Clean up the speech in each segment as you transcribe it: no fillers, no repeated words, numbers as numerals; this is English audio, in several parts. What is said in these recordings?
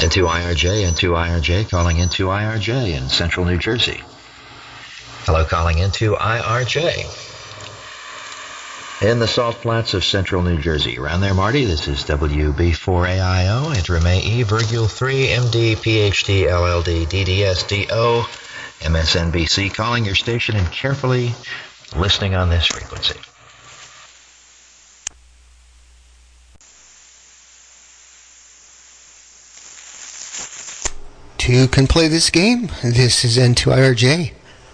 N2IRJ, N2IRJ, calling N2IRJ in central New Jersey. Hello, calling N2IRJ. In the Salt Flats of central New Jersey. Around there, Marty, this is WB4AIO, interim AE, Virgule 3, MD, PhD, LLD, DDS, DO, MSNBC, calling your station and carefully listening on this frequency. Who can play this game? This is N2IRJ.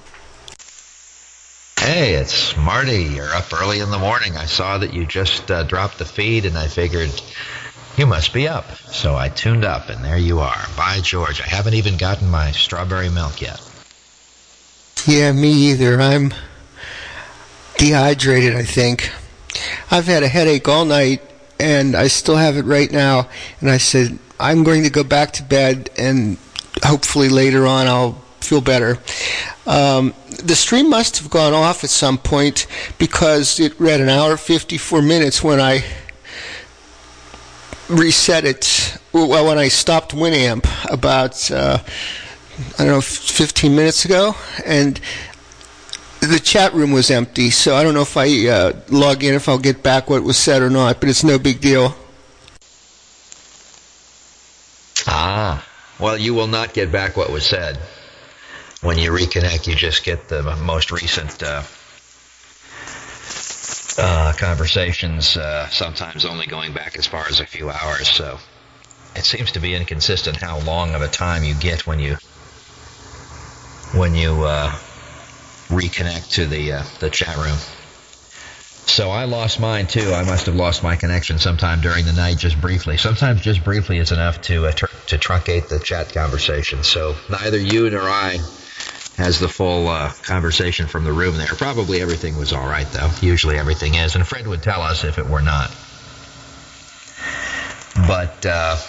Hey, it's Marty. You're up early in the morning. I saw that you just dropped the feed, and I figured you must be up. So I tuned up, and there you are. By George, I haven't even gotten my strawberry milk yet. Yeah, me either. I'm dehydrated, I think. I've had a headache all night, and I still have it right now. And I said, I'm going to go back to bed, and hopefully later on I'll feel better. The stream must have gone off at some point because it read an hour 54 minutes when I reset it. Well, when I stopped Winamp about 15 minutes ago, and the chat room was empty. So I don't know if I log in, if I'll get back what was said or not, but it's no big deal. Well, you will not get back what was said. When you reconnect, you just get the most recent conversations, sometimes only going back as far as a few hours. So it seems to be inconsistent how long of a time you get when you reconnect to the chat room. So I lost mine too. I must have lost my connection sometime during the night, just briefly. Sometimes just briefly is enough to truncate the chat conversation. So neither you nor I has the full conversation from the room there. Probably everything was all right, though. Usually everything is, and Fred would tell us if it were not. But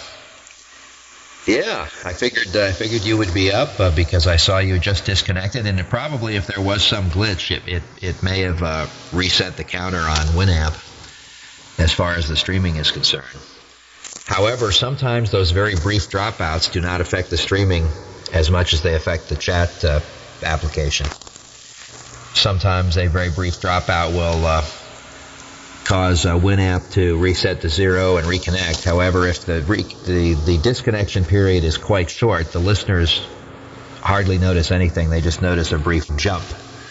yeah, I figured you would be up because I saw you just disconnected, and probably if there was some glitch, it may have reset the counter on Winamp as far as the streaming is concerned. However, sometimes those very brief dropouts do not affect the streaming as much as they affect the chat application. Sometimes a very brief dropout will cause Winamp to reset to 0 and reconnect. However, if the disconnection period is quite short, the listeners hardly notice anything. They just notice a brief jump.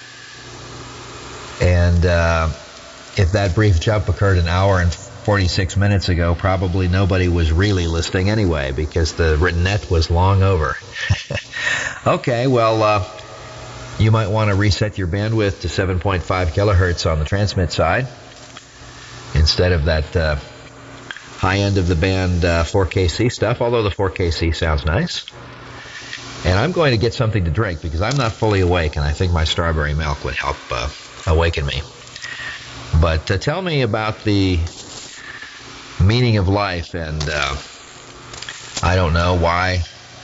And if that brief jump occurred an hour and 46 minutes ago, probably nobody was really listening anyway because the net was long over. Okay, well, you might want to reset your bandwidth to 7.5 kilohertz on the transmit side instead of that high end of the band 4KC stuff, although the 4KC sounds nice. And I'm going to get something to drink because I'm not fully awake, and I think my strawberry milk would help awaken me. But tell me about the meaning of life, and I don't know why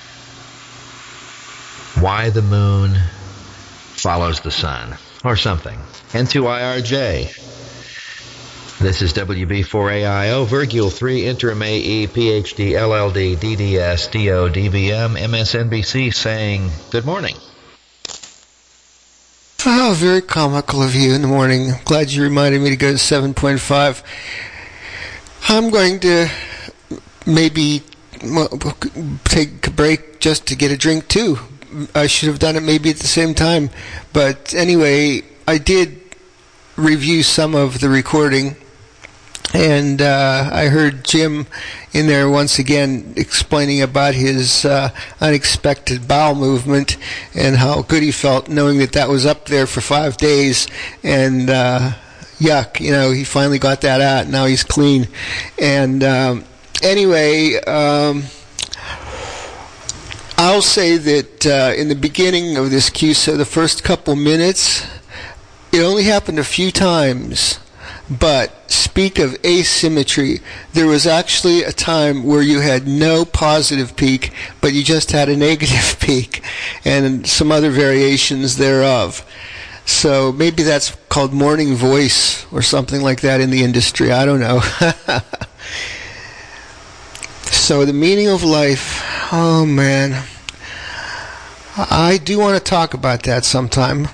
the moon follows the sun or something. N2IRJ. This is WB4AIO, Virgule 3, interim AE, PhD, LLD, DDS, DO, DBM, MSNBC, saying good morning. Oh, very comical of you in the morning. I'm glad you reminded me to go to 7.5. I'm going to maybe take a break just to get a drink too. I should have done it maybe at the same time. But anyway, I did review some of the recording, and I heard Jim in there once again explaining about his unexpected bowel movement and how good he felt knowing that was up there for 5 days, and yuck, he finally got that out. Now he's clean. And anyway, I'll say that in the beginning of this QSO, the first couple minutes, it only happened a few times. But speak of asymmetry, there was actually a time where you had no positive peak, but you just had a negative peak, and some other variations thereof. So maybe that's called morning voice or something like that in the industry. I don't know. So the meaning of life, Oh, man. I do want to talk about that sometime.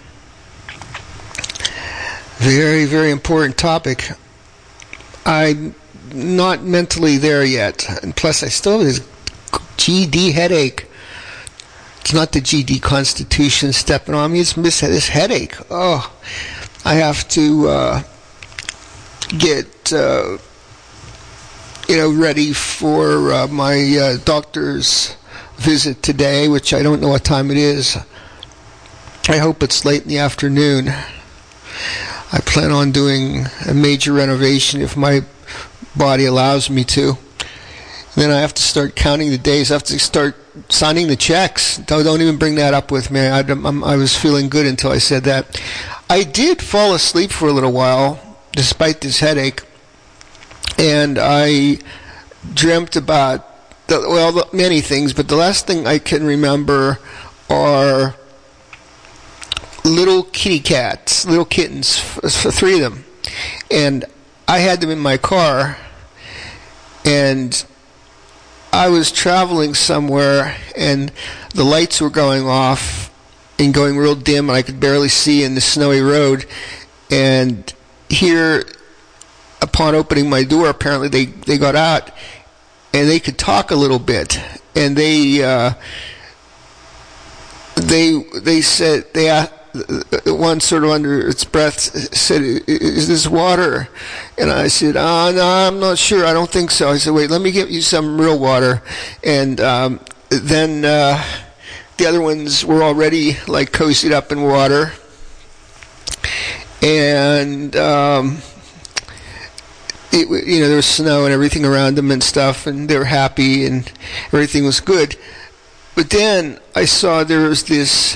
Very, very important topic. I'm not mentally there yet. And plus, I still have this GD headache. It's not the GD Constitution stepping on me. It's this headache. Oh, I have to get ready for my doctor's visit today, which I don't know what time it is. I hope it's late in the afternoon. I plan on doing a major renovation if my body allows me to. Then I have to start counting the days. I have to start signing the checks. Don't even bring that up with me. I was feeling good until I said that. I did fall asleep for a little while, despite this headache, and I dreamt about many things, but the last thing I can remember are little kitty cats, little kittens, 3 of them, and I had them in my car, and I was traveling somewhere, and the lights were going off and going real dim, and I could barely see in the snowy road. And here, upon opening my door, apparently they got out, and they could talk a little bit. And they said, one sort of under its breath said, "Is this water?" And I said, "No, I'm not sure. I don't think so." I said, "Wait, let me get you some real water." And then the other ones were already like cozied up in water. And there was snow and everything around them and stuff, and they were happy and everything was good. But then I saw there was this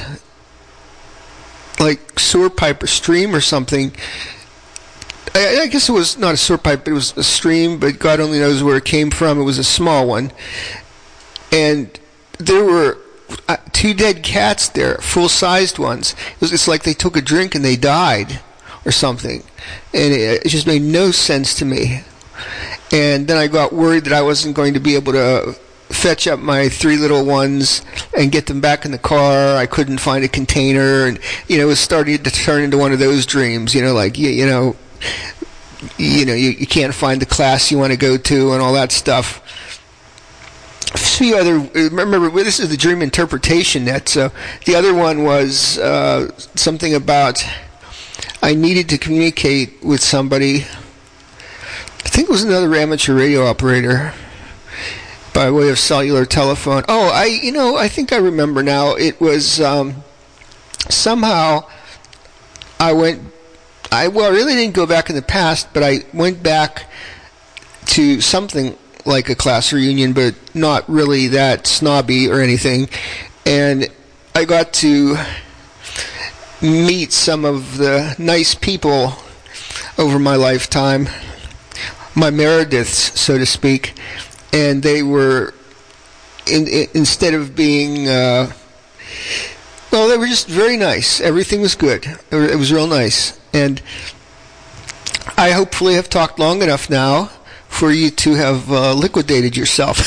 like sewer pipe or stream or something. I guess it was not a sewer pipe, but it was a stream, but God only knows where it came from. It was a small one. And there were 2 dead cats there, full-sized ones. It's like they took a drink and they died or something. And it just made no sense to me. And then I got worried that I wasn't going to be able to fetch up my 3 little ones and get them back in the car. I couldn't find a container, and it was starting to turn into one of those dreams. Like you can't find the class you want to go to and all that stuff. A few other. Remember, this is the Dream Interpretation Net. So the other one was something about I needed to communicate with somebody. I think it was another amateur radio operator, by way of cellular telephone. Oh, I think I remember now. It was somehow I really didn't go back in the past, but I went back to something like a class reunion, but not really that snobby or anything. And I got to meet some of the nice people over my lifetime, my Merediths, so to speak. And they were, instead of being, they were just very nice. Everything was good. It was real nice. And I hopefully have talked long enough now for you to have liquidated yourself.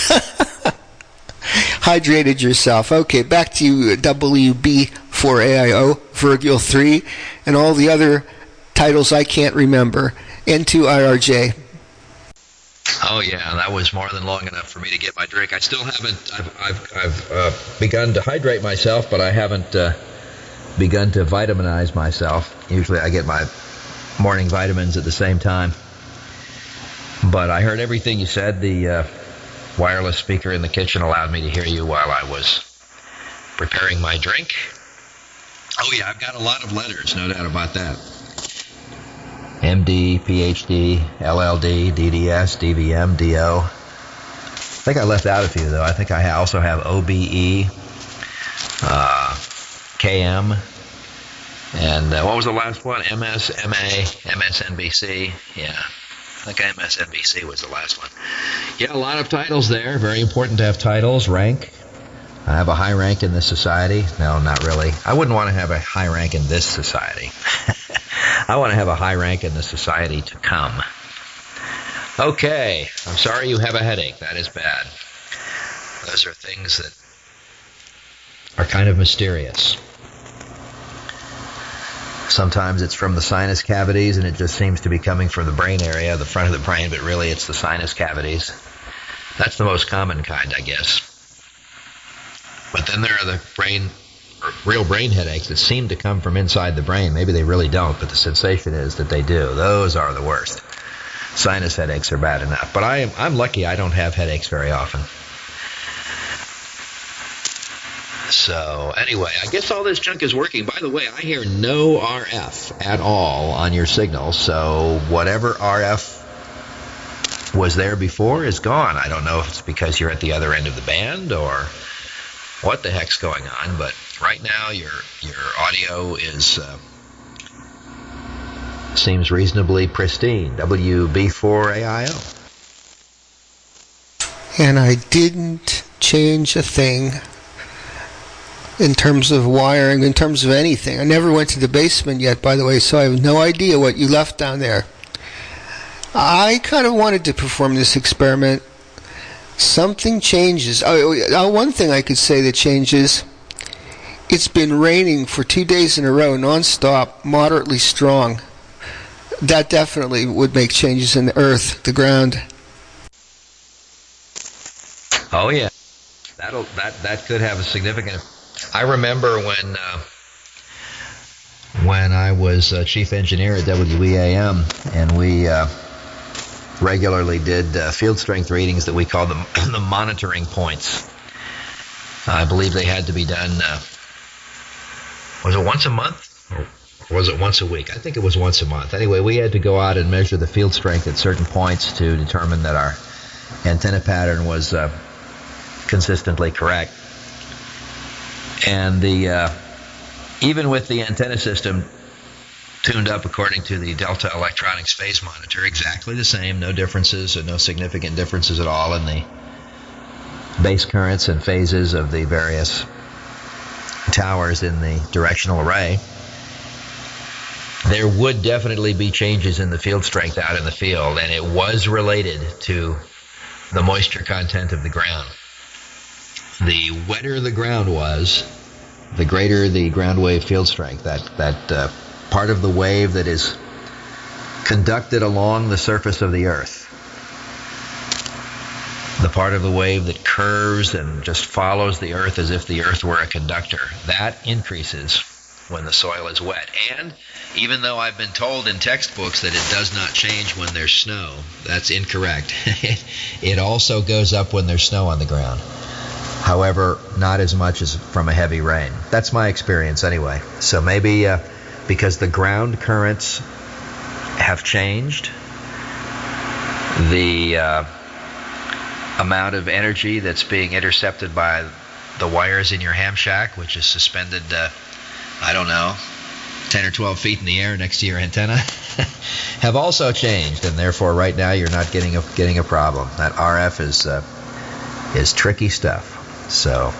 Hydrated yourself. Okay, back to you, WB4AIO, Virgil 3, and all the other titles I can't remember. N2IRJ. Oh yeah, that was more than long enough for me to get my drink. I still haven't. I've begun to hydrate myself, but I haven't begun to vitaminize myself. Usually, I get my morning vitamins at the same time. But I heard everything you said. The wireless speaker in the kitchen allowed me to hear you while I was preparing my drink. Oh yeah, I've got a lot of letters, no doubt about that. MD, PhD, LLD, DDS, DVM, DO. I think I left out a few, though. I think I also have OBE, KM, and what was the last one? MS, MA, MSNBC. Yeah, I think MSNBC was the last one. Yeah, a lot of titles there. Very important to have titles. Rank. I have a high rank in this society. No, not really. I wouldn't want to have a high rank in this society. I want to have a high rank in the society to come. Okay, I'm sorry you have a headache. That is bad. Those are things that are kind of mysterious. Sometimes it's from the sinus cavities, and it just seems to be coming from the brain area, the front of the brain, but really it's the sinus cavities. That's the most common kind, I guess. But then there are the real brain headaches that seem to come from inside the brain. Maybe they really don't, but the sensation is that they do. Those are the worst. Sinus headaches are bad enough. But I'm lucky I don't have headaches very often. So anyway, I guess all this junk is working. By the way, I hear no RF at all on your signal. So whatever RF was there before is gone. I don't know if it's because you're at the other end of the band or what the heck's going on, but right now your audio is seems reasonably pristine. WB4AIO. And I didn't change a thing in terms of wiring, in terms of anything. I never went to the basement yet, by the way, so I have no idea what you left down there. I kind of wanted to perform this experiment. Something changes. One thing I could say that changes, it's been raining for 2 days in a row, nonstop, moderately strong. That definitely would make changes in the earth, the ground. Oh yeah, that could have a significant. I remember when I was chief engineer at WEAM, and we regularly did field strength readings that we called the monitoring points. I believe they had to be done. Was it once a month? Or was it once a week? I think it was once a month. Anyway, we had to go out and measure the field strength at certain points to determine that our antenna pattern was consistently correct. And even with the antenna system tuned up according to the Delta Electronics phase monitor, exactly the same, no differences or no significant differences at all in the base currents and phases of the various towers in the directional array, there would definitely be changes in the field strength out in the field, and it was related to the moisture content of the ground. The wetter the ground was, the greater the ground wave field strength. That part of the wave that is conducted along the surface of the earth, the part of the wave that curves and just follows the earth as if the earth were a conductor, that increases when the soil is wet. And even though I've been told in textbooks that it does not change when there's snow, that's incorrect. It also goes up when there's snow on the ground. However, not as much as from a heavy rain. That's my experience anyway. So maybe because the ground currents have changed, the amount of energy that's being intercepted by the wires in your ham shack, which is suspended, 10 or 12 feet in the air next to your antenna, have also changed, and therefore right now you're not getting a problem. That RF is tricky stuff. So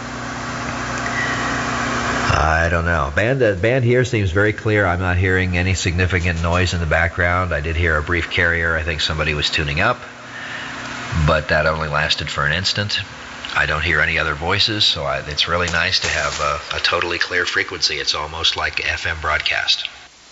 I don't know. Band here seems very clear. I'm not hearing any significant noise in the background. I did hear a brief carrier. I think somebody was tuning up, but that only lasted for an instant. I don't hear any other voices, so it's really nice to have a totally clear frequency. It's almost like FM broadcast.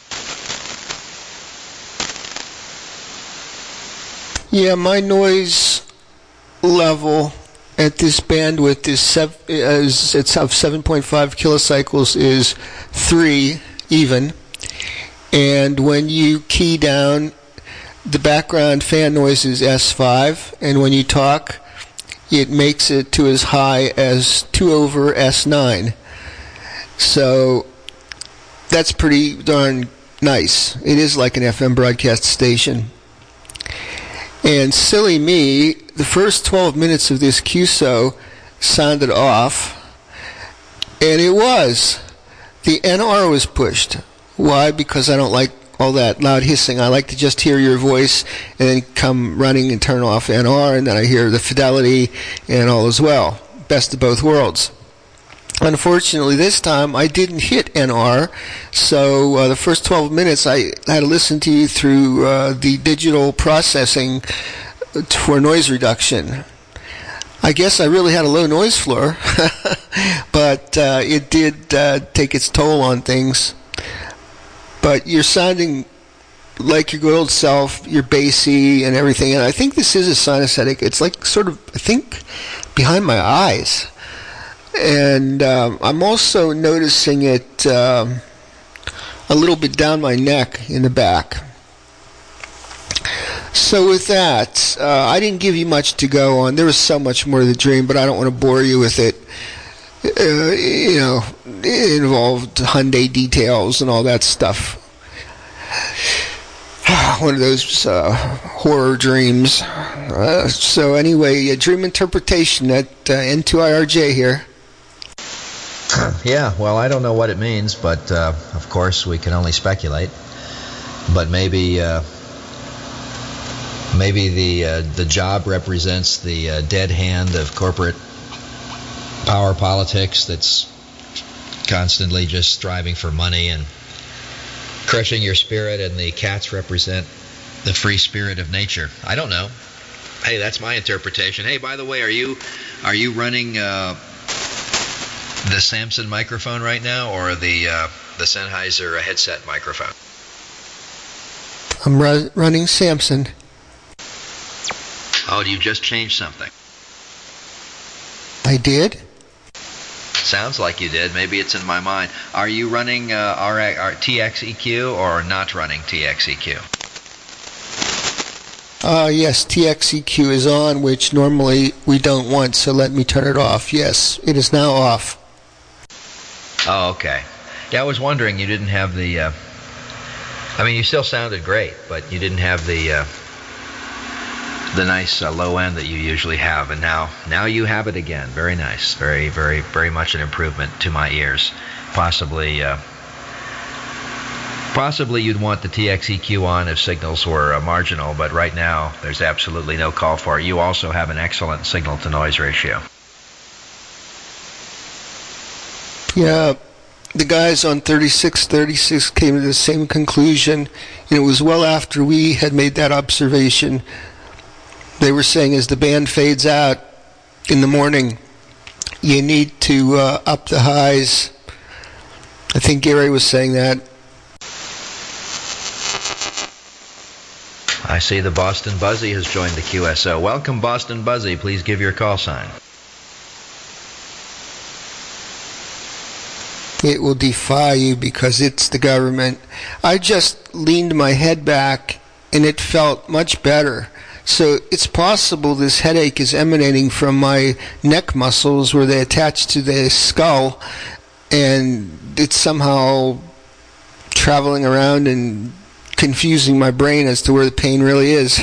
Yeah, my noise level at this bandwidth is it's of 7.5 kilocycles is 3 even, and when you key down, the background fan noise is S5, and when you talk, it makes it to as high as 2 over S9. So that's pretty darn nice. It is like an FM broadcast station. And silly me, the first 12 minutes of this QSO sounded off, and it was. The NR was pushed. Why? Because I don't like all that loud hissing. I like to just hear your voice and then come running and turn off NR, and then I hear the fidelity and all as well. Best of both worlds. Unfortunately, this time I didn't hit NR, so the first 12 minutes I had to listen to you through the digital processing for noise reduction. I guess I really had a low noise floor, but it did take its toll on things. But you're sounding like your good old self, you're bassy and everything, and I think this is a sinus headache. It's like sort of, I think, behind my eyes. And I'm also noticing it a little bit down my neck in the back. So with that, I didn't give you much to go on. There was so much more to the dream, but I don't want to bore you with it. It involved Hyundai details and all that stuff. One of those horror dreams. So anyway, dream interpretation at N2IRJ here. Yeah, well, I don't know what it means, but of course we can only speculate. But maybe the job represents the dead hand of corporate power politics that's constantly just striving for money and crushing your spirit, and the cats represent the free spirit of nature. I don't know. Hey, that's my interpretation. Hey, by the way, are you running the Samson microphone right now, or the Sennheiser headset microphone? I'm running Samson. Oh, you just changed something. I did? Sounds like you did. Maybe it's in my mind. Are you running TXEQ or not running TXEQ? Yes, TXEQ is on, which normally we don't want, so let me turn it off. Yes, it is now off. Oh, okay. Yeah, I was wondering, you didn't have the... I mean, you still sounded great, but you didn't have the nice low end that you usually have, and now you have it again. Very nice. Very, very, very much an improvement to my ears. Possibly you'd want the TXEQ on if signals were marginal, but right now there's absolutely no call for it. You also have an excellent signal-to-noise ratio. Yeah, the guys on 3636 came to the same conclusion, and it was well after we had made that observation. They were saying as the band fades out in the morning, you need to up the highs. I think Gary was saying that. I see the Boston Buzzy has joined the QSO. Welcome, Boston Buzzy. Please give your call sign. It will defy you because it's the government. I just leaned my head back and it felt much better. So it's possible this headache is emanating from my neck muscles where they attach to the skull, and it's somehow traveling around and confusing my brain as to where the pain really is.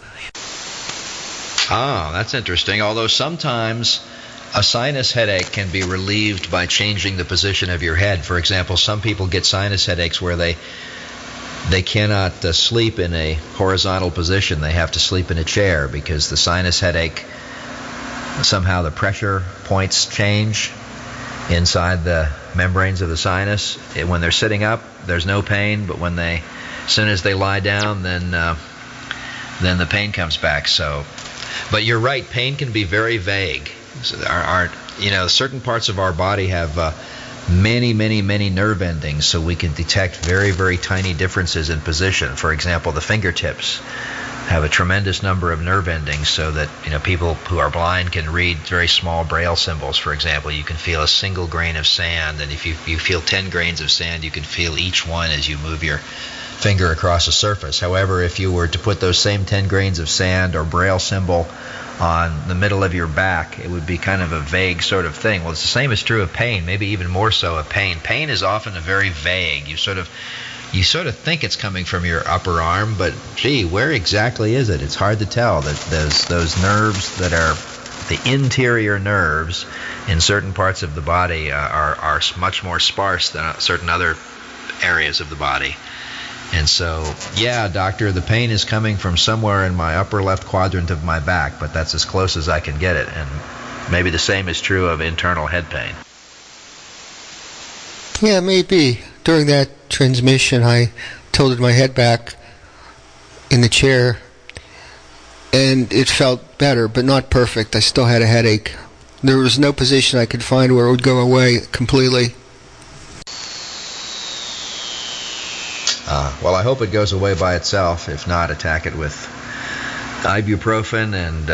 Ah, that's interesting. Although sometimes a sinus headache can be relieved by changing the position of your head. For example, some people get sinus headaches where they cannot sleep in a horizontal position. They have to sleep in a chair because the sinus headache, somehow the pressure points change inside the membranes of the sinus. When they're sitting up, there's no pain, but as soon as they lie down, then the pain comes back. But you're right, pain can be very vague. So certain parts of our body have many nerve endings, so we can detect very, very tiny differences in position. For example, the fingertips have a tremendous number of nerve endings, so that people who are blind can read very small braille symbols. For example, you can feel a single grain of sand, and if you feel 10 grains of sand, you can feel each one as you move your finger across a surface. However, if you were to put those same 10 grains of sand or braille symbol on the middle of your back, it would be kind of a vague sort of thing. Well, it's the same is true of pain, maybe even more so of pain. Pain is often a very vague. You sort of think it's coming from your upper arm, but gee, where exactly is it? It's hard to tell. That those nerves that are the interior nerves in certain parts of the body are much more sparse than certain other areas of the body. And so, yeah, doctor, the pain is coming from somewhere in my upper left quadrant of my back, but that's as close as I can get it. And maybe the same is true of internal head pain. Yeah, maybe. During that transmission, I tilted my head back in the chair, and it felt better, but not perfect. I still had a headache. There was no position I could find where it would go away completely. Well, I hope it goes away by itself. If not, attack it with ibuprofen and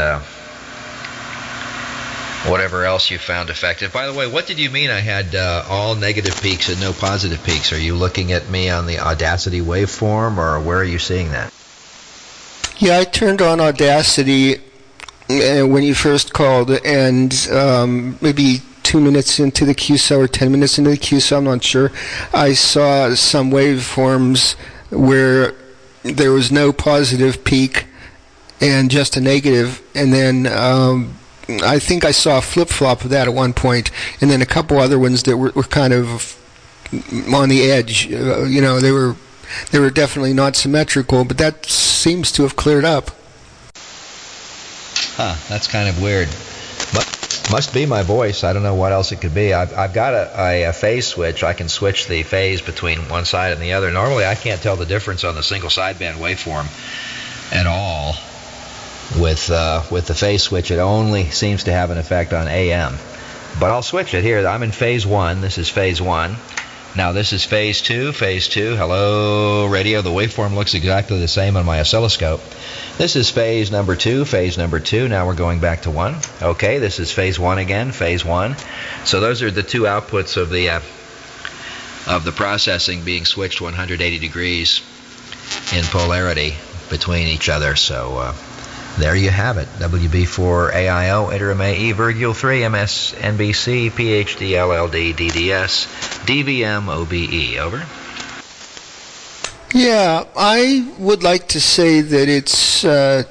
whatever else you found effective. By the way, what did you mean I had all negative peaks and no positive peaks? Are you looking at me on the Audacity waveform, or where are you seeing that? Yeah, I turned on Audacity when you first called, and maybe 2 minutes into the QSO or 10 minutes into the QSO, I'm not sure, I saw some waveforms where there was no positive peak and just a negative, and then I think I saw a flip-flop of that at one point, and then a couple other ones that were kind of on the edge. They were definitely not symmetrical, but that seems to have cleared up. Huh, that's kind of weird. Must be my voice. I don't know what else it could be. I've got a phase switch. I can switch the phase between one side and the other. Normally, I can't tell the difference on the single sideband waveform at all. With the phase switch, it only seems to have an effect on AM. But I'll switch it here. I'm in phase 1. This is phase 1. Now this is phase 2. Phase 2. Hello, radio. The waveform looks exactly the same on my oscilloscope. This is phase number 2. Phase number 2. Now we're going back to 1. Okay, this is phase 1 again. Phase 1. So those are the two outputs of the processing being switched 180 degrees in polarity between each other. So there you have it. WB4AIO, interim AE, Virgule 3, MS, NBC, PhD, LLD, DDS, DVM, OBE. Over. Yeah, I would like to say that it's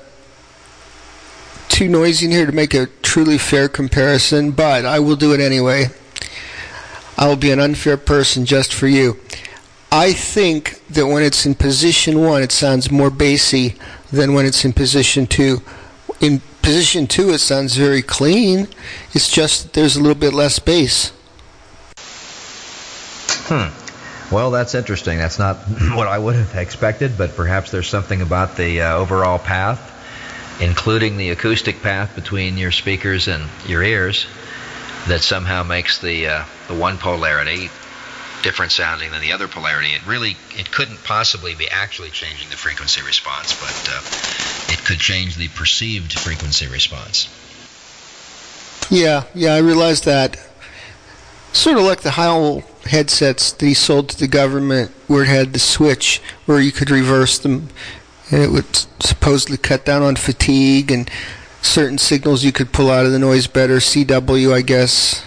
too noisy in here to make a truly fair comparison, but I will do it anyway. I will be an unfair person just for you. I think that when it's in position 1, it sounds more bassy than when it's in position 2. In position 2, it sounds very clean. It's just that there's a little bit less bass. Well, that's interesting. That's not what I would have expected, but perhaps there's something about the overall path, including the acoustic path between your speakers and your ears, that somehow makes the one polarity different sounding than the other polarity. It couldn't possibly be actually changing the frequency response, but it could change the perceived frequency response. Yeah, I realized that. Sort of like the Howell headsets that he sold to the government, where it had the switch where you could reverse them, and it would supposedly cut down on fatigue and certain signals you could pull out of the noise better. CW, I guess.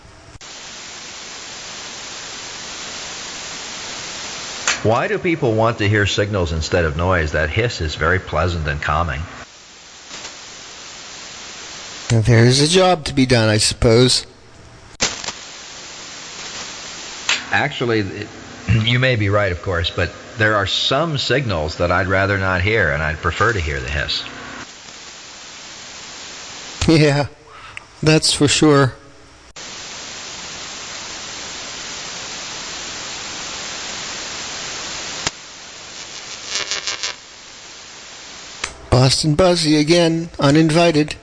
Why do people want to hear signals instead of noise? That hiss is very pleasant and calming. There's a job to be done, I suppose. Actually, you may be right, of course, but there are some signals that I'd rather not hear, and I'd prefer to hear the hiss. Yeah, that's for sure. Boston Buzzy again, uninvited.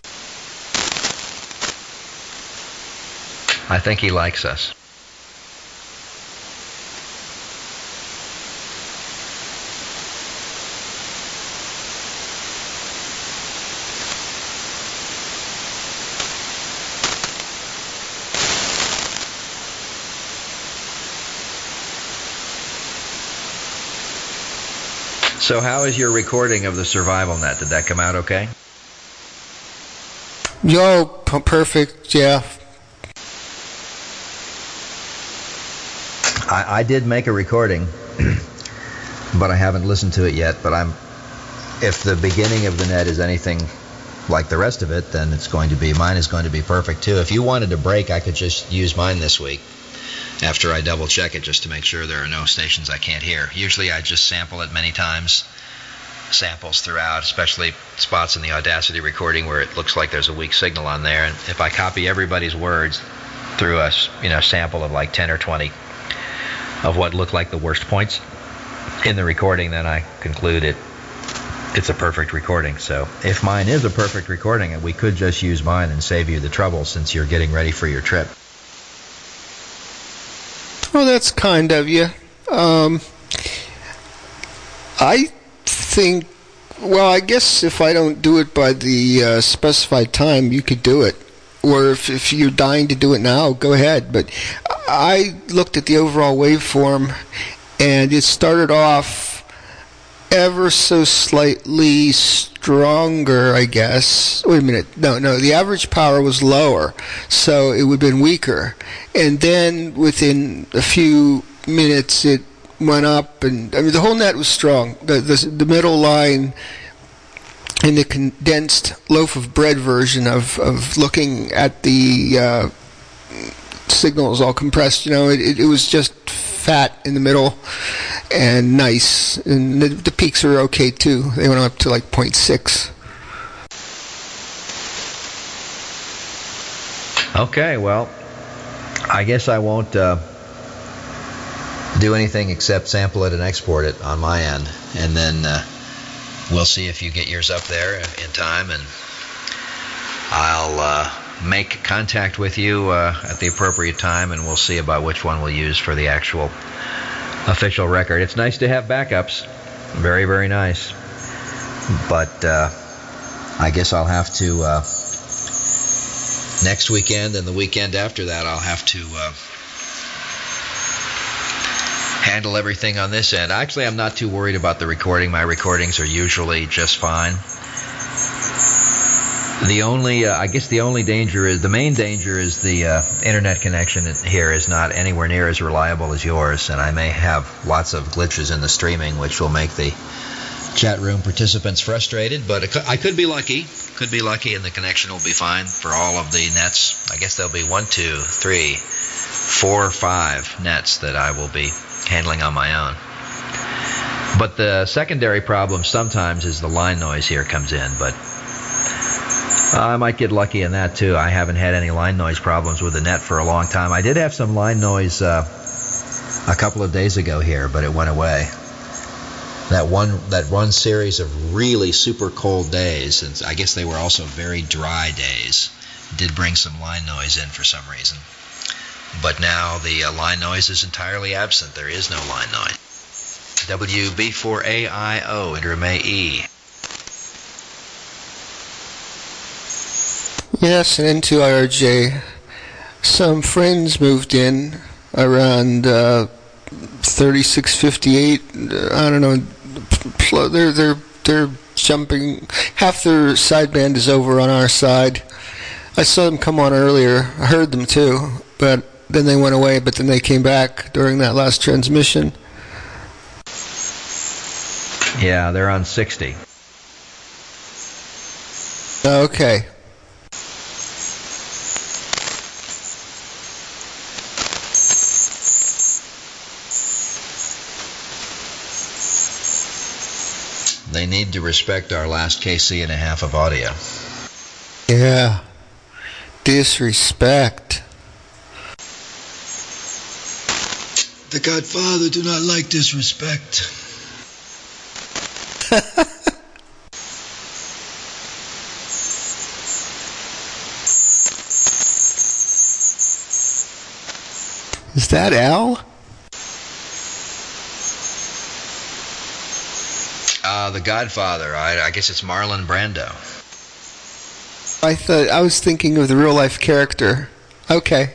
I think he likes us. So how is your recording of the Survival Net? Did that come out okay? Yo, perfect, yeah. I did make a recording, but I haven't listened to it yet. But if the beginning of the net is anything like the rest of it, then mine is going to be perfect too. If you wanted a break, I could just use mine this week after I double check it, just to make sure there are no stations I can't hear. Usually I just sample it many times, samples throughout, especially spots in the Audacity recording where it looks like there's a weak signal on there. And if I copy everybody's words through a sample of like 10 or 20 of what look like the worst points in the recording, then I conclude it it's a perfect recording. So if mine is a perfect recording, we could just use mine and save you the trouble since you're getting ready for your trip. Well, that's kind of you. I think, well, I guess if I don't do it by the specified time, you could do it. Or if you're dying to do it now, go ahead. But I looked at the overall waveform, and it started off ever so slightly stronger, I guess. Wait a minute. No, the average power was lower, so it would have been weaker. And then within a few minutes, it went up, and I mean, the whole net was strong. The middle line in the condensed loaf of bread version of looking at the signals all compressed, it was just fat in the middle and nice. And the peaks are okay too. They went up to like 0.6. Okay, well, I guess I won't do anything except sample it and export it on my end, and then we'll see if you get yours up there in time, and I'll make contact with you at the appropriate time, and we'll see about which one we'll use for the actual official record. It's nice to have backups. Very, very nice. But I guess I'll have to, next weekend and the weekend after that, I'll have to handle everything on this end. Actually, I'm not too worried about the recording. My recordings are usually just fine. The only danger is, the main danger is the internet connection here is not anywhere near as reliable as yours, and I may have lots of glitches in the streaming, which will make the chat room participants frustrated, but I could be lucky, and the connection will be fine for all of the nets. I guess there'll be 1, 2, 3, 4, 5 nets that I will be handling on my own. But the secondary problem sometimes is the line noise here comes in, but I might get lucky in that too. I haven't had any line noise problems with the net for a long time. I did have some line noise a couple of days ago here, but it went away. That one series of really super cold days, and I guess they were also very dry days, did bring some line noise in for some reason. But now the line noise is entirely absent. There is no line noise. WB4AIO, Interme E. Yes, and into IRJ. Some friends moved in around 3658. I don't know. They're jumping. Half their sideband is over on our side. I saw them come on earlier. I heard them too, but then they went away. But then they came back during that last transmission. Yeah, they're on 60. Okay. They need to respect our last KC and a half of audio. Yeah. Disrespect. The Godfather do not like disrespect. Is that Al? The Godfather. I guess it's Marlon Brando. I was thinking of the real life character. Okay.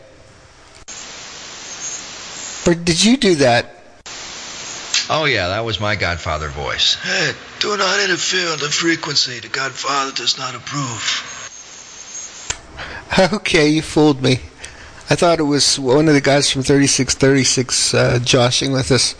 Or did you do that? Oh yeah, that was my Godfather voice. Hey, do not interfere on the frequency. The Godfather does not approve. Okay, you fooled me. I thought it was one of the guys from 3636 joshing with us.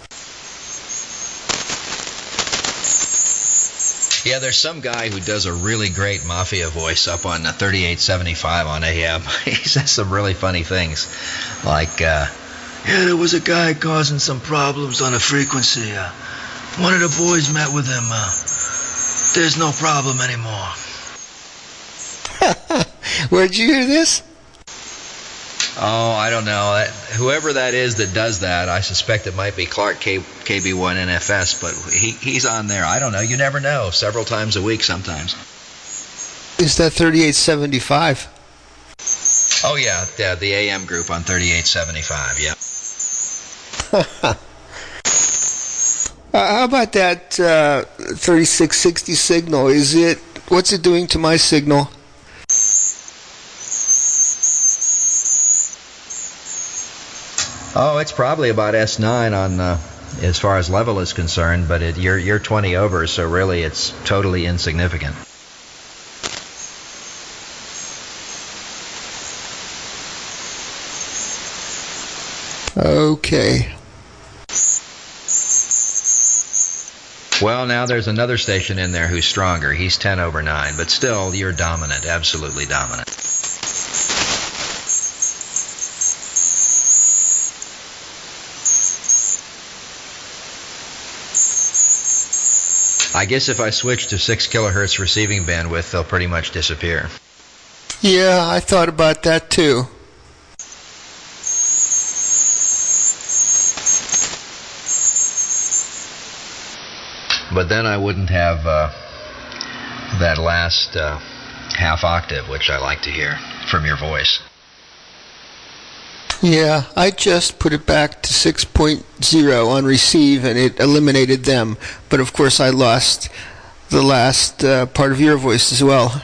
Yeah, there's some guy who does a really great mafia voice up on 3875 on AM. He says some really funny things. Like, yeah, there was a guy causing some problems on the frequency. One of the boys met with him. There's no problem anymore. Where'd you hear this? Oh, I don't know. Whoever that is that does that, I suspect it might be Clark KB1NFS, but he's on there. I don't know. You never know. Several times a week sometimes. Is that 3875? Oh, yeah, the AM group on 3875, yeah. How about that 3660 signal? What's it doing to my signal? Oh, it's probably about S9 on as far as level is concerned, but you're 20 over, so really it's totally insignificant. Okay. Well, now there's another station in there who's stronger. He's 10 over 9, but still, you're dominant, absolutely dominant. I guess if I switch to 6 kilohertz receiving bandwidth, they'll pretty much disappear. Yeah, I thought about that too. But then I wouldn't have that last half octave, which I like to hear from your voice. Yeah, I just put it back to 6.0 on receive, and it eliminated them. But of course, I lost the last part of your voice as well.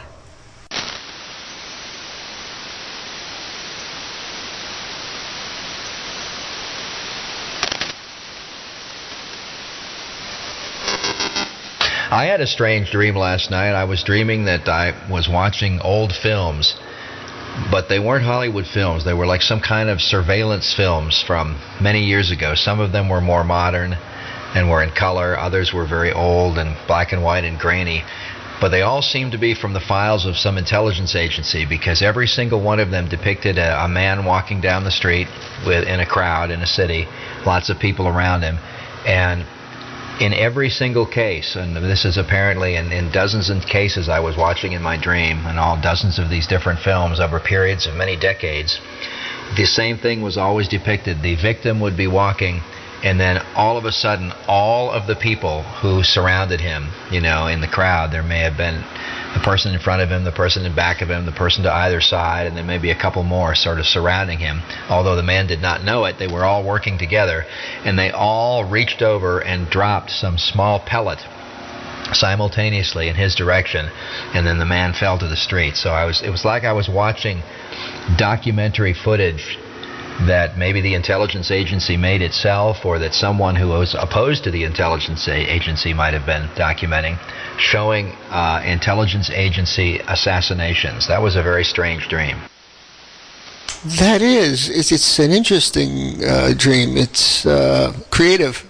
I had a strange dream last night. I was dreaming that I was watching old films, but they weren't Hollywood films. They were like some kind of surveillance films from many years ago. Some of them were more modern and were in color. Others were very old and black and white and grainy. But they all seemed to be from the files of some intelligence agency, because every single one of them depicted a man walking down the street in a crowd in a city, lots of people around him. And in every single case, and this is apparently in dozens of cases I was watching in my dream, and all dozens of these different films over periods of many decades, the same thing was always depicted. The victim would be walking, and then all of a sudden, all of the people who surrounded him, in the crowd, there may have been the person in front of him, the person in back of him, the person to either side, and then maybe a couple more sort of surrounding him. Although the man did not know it, they were all working together, and they all reached over and dropped some small pellet simultaneously in his direction, and then the man fell to the street. So it was like I was watching documentary footage that maybe the intelligence agency made itself, or that someone who was opposed to the intelligence agency might have been documenting, showing intelligence agency assassinations. That was a very strange dream. That is. It's an interesting dream. It's creative.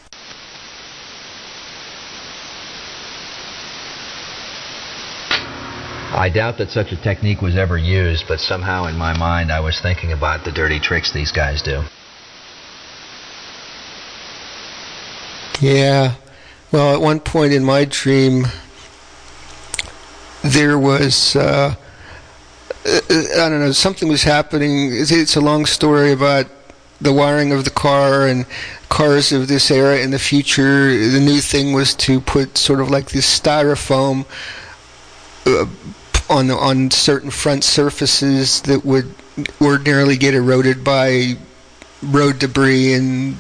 I doubt that such a technique was ever used, but somehow in my mind I was thinking about the dirty tricks these guys do. Yeah. Well, at one point in my dream, there was, I don't know, something was happening. It's a long story about the wiring of the car and cars of this era in the future. The new thing was to put sort of like this styrofoam on certain front surfaces that would ordinarily get eroded by road debris and,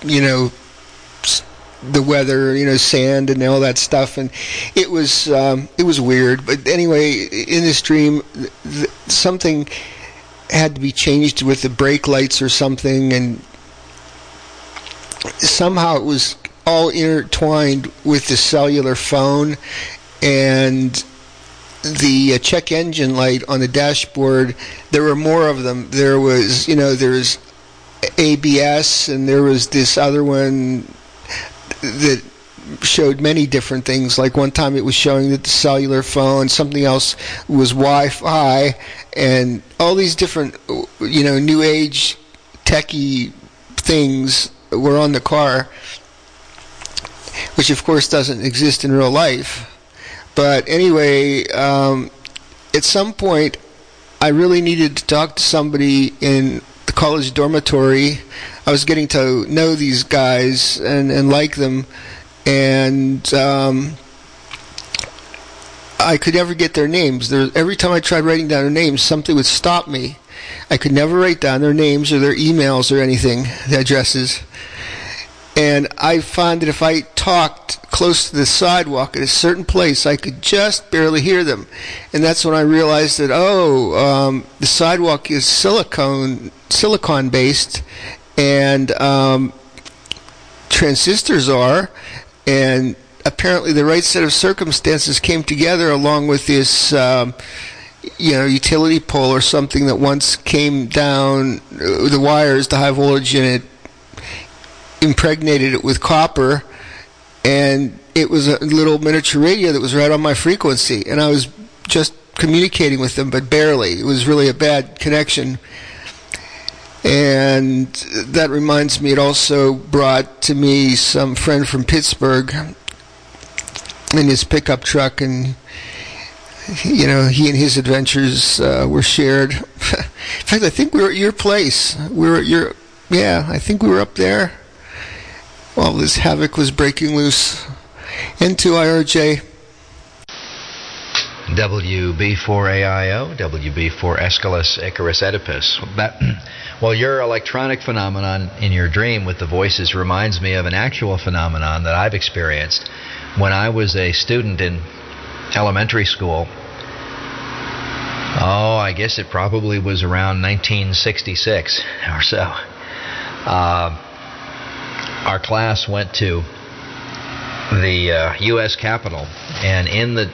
the weather, sand and all that stuff. And it was weird. But anyway, in this dream, something had to be changed with the brake lights or something, and somehow it was all intertwined with the cellular phone and the check engine light on the dashboard. There were more of them. There was, there's ABS, and there was this other one that showed many different things. Like one time it was showing that the cellular phone, something else was Wi-Fi, and all these different, new age techie things were on the car, which of course doesn't exist in real life. But anyway, at some point, I really needed to talk to somebody in the college dormitory. I was getting to know these guys and like them, and I could never get their names. Every time I tried writing down their names, something would stop me. I could never write down their names or their emails or anything, the addresses. And I found that if I talked close to the sidewalk at a certain place, I could just barely hear them. And that's when I realized that, the sidewalk is silicon-based, and transistors are, and apparently the right set of circumstances came together along with this utility pole or something that once came down the wires, the high voltage, and it impregnated it with copper, and it was a little miniature radio that was right on my frequency, and I was just communicating with them, but barely. It was really a bad connection. And that reminds me, it also brought to me some friend from Pittsburgh in his pickup truck, and he and his adventures were shared. In fact, I think we were at your place. I think we were up there while this havoc was breaking loose. Into IRJ. WB4AIO, WB4 Aeschylus, Icarus, Oedipus. Your electronic phenomenon in your dream with the voices reminds me of an actual phenomenon that I've experienced when I was a student in elementary school. I guess it probably was around 1966 or so. Our class went to the U.S. Capitol, and in the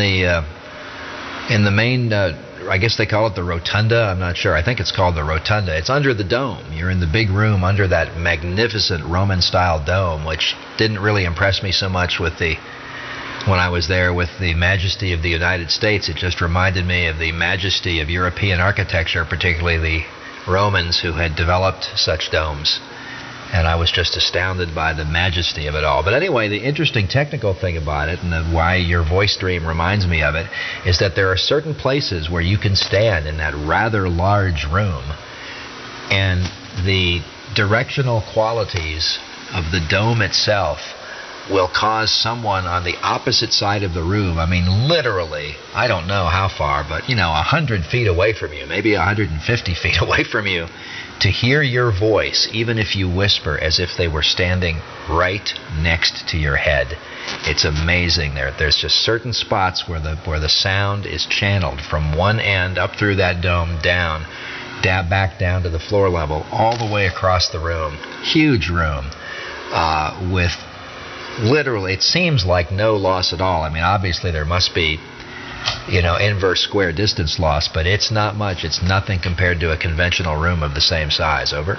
main, I guess they call it the rotunda. I'm not sure. I think it's called the rotunda. It's under the dome. You're in the big room under that magnificent Roman-style dome, which didn't really impress me so much when I was there with the majesty of the United States. It just reminded me of the majesty of European architecture, particularly the Romans who had developed such domes. And I was just astounded by the majesty of it all. But anyway, the interesting technical thing about it, and why your voice dream reminds me of it, is that there are certain places where you can stand in that rather large room, and the directional qualities of the dome itself will cause someone on the opposite side of the room, I mean literally, I don't know how far, but 100 feet away from you, maybe 150 feet away from you, to hear your voice, even if you whisper, as if they were standing right next to your head. It's amazing. There's just certain spots where the sound is channeled from one end up through that dome down, back down to the floor level, all the way across the room. Huge room, with literally, it seems like no loss at all. I mean, obviously there must be inverse square distance loss, but it's not much. It's nothing compared to a conventional room of the same size. Over.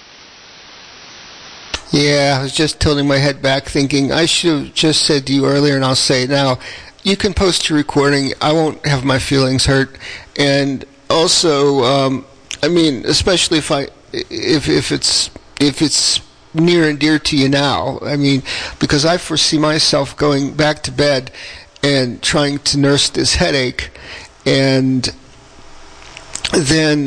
Yeah, I was just tilting my head back thinking, I should have just said to you earlier, and I'll say it now, you can post your recording. I won't have my feelings hurt. And also, especially if it's near and dear to you now, because I foresee myself going back to bed and trying to nurse this headache, and then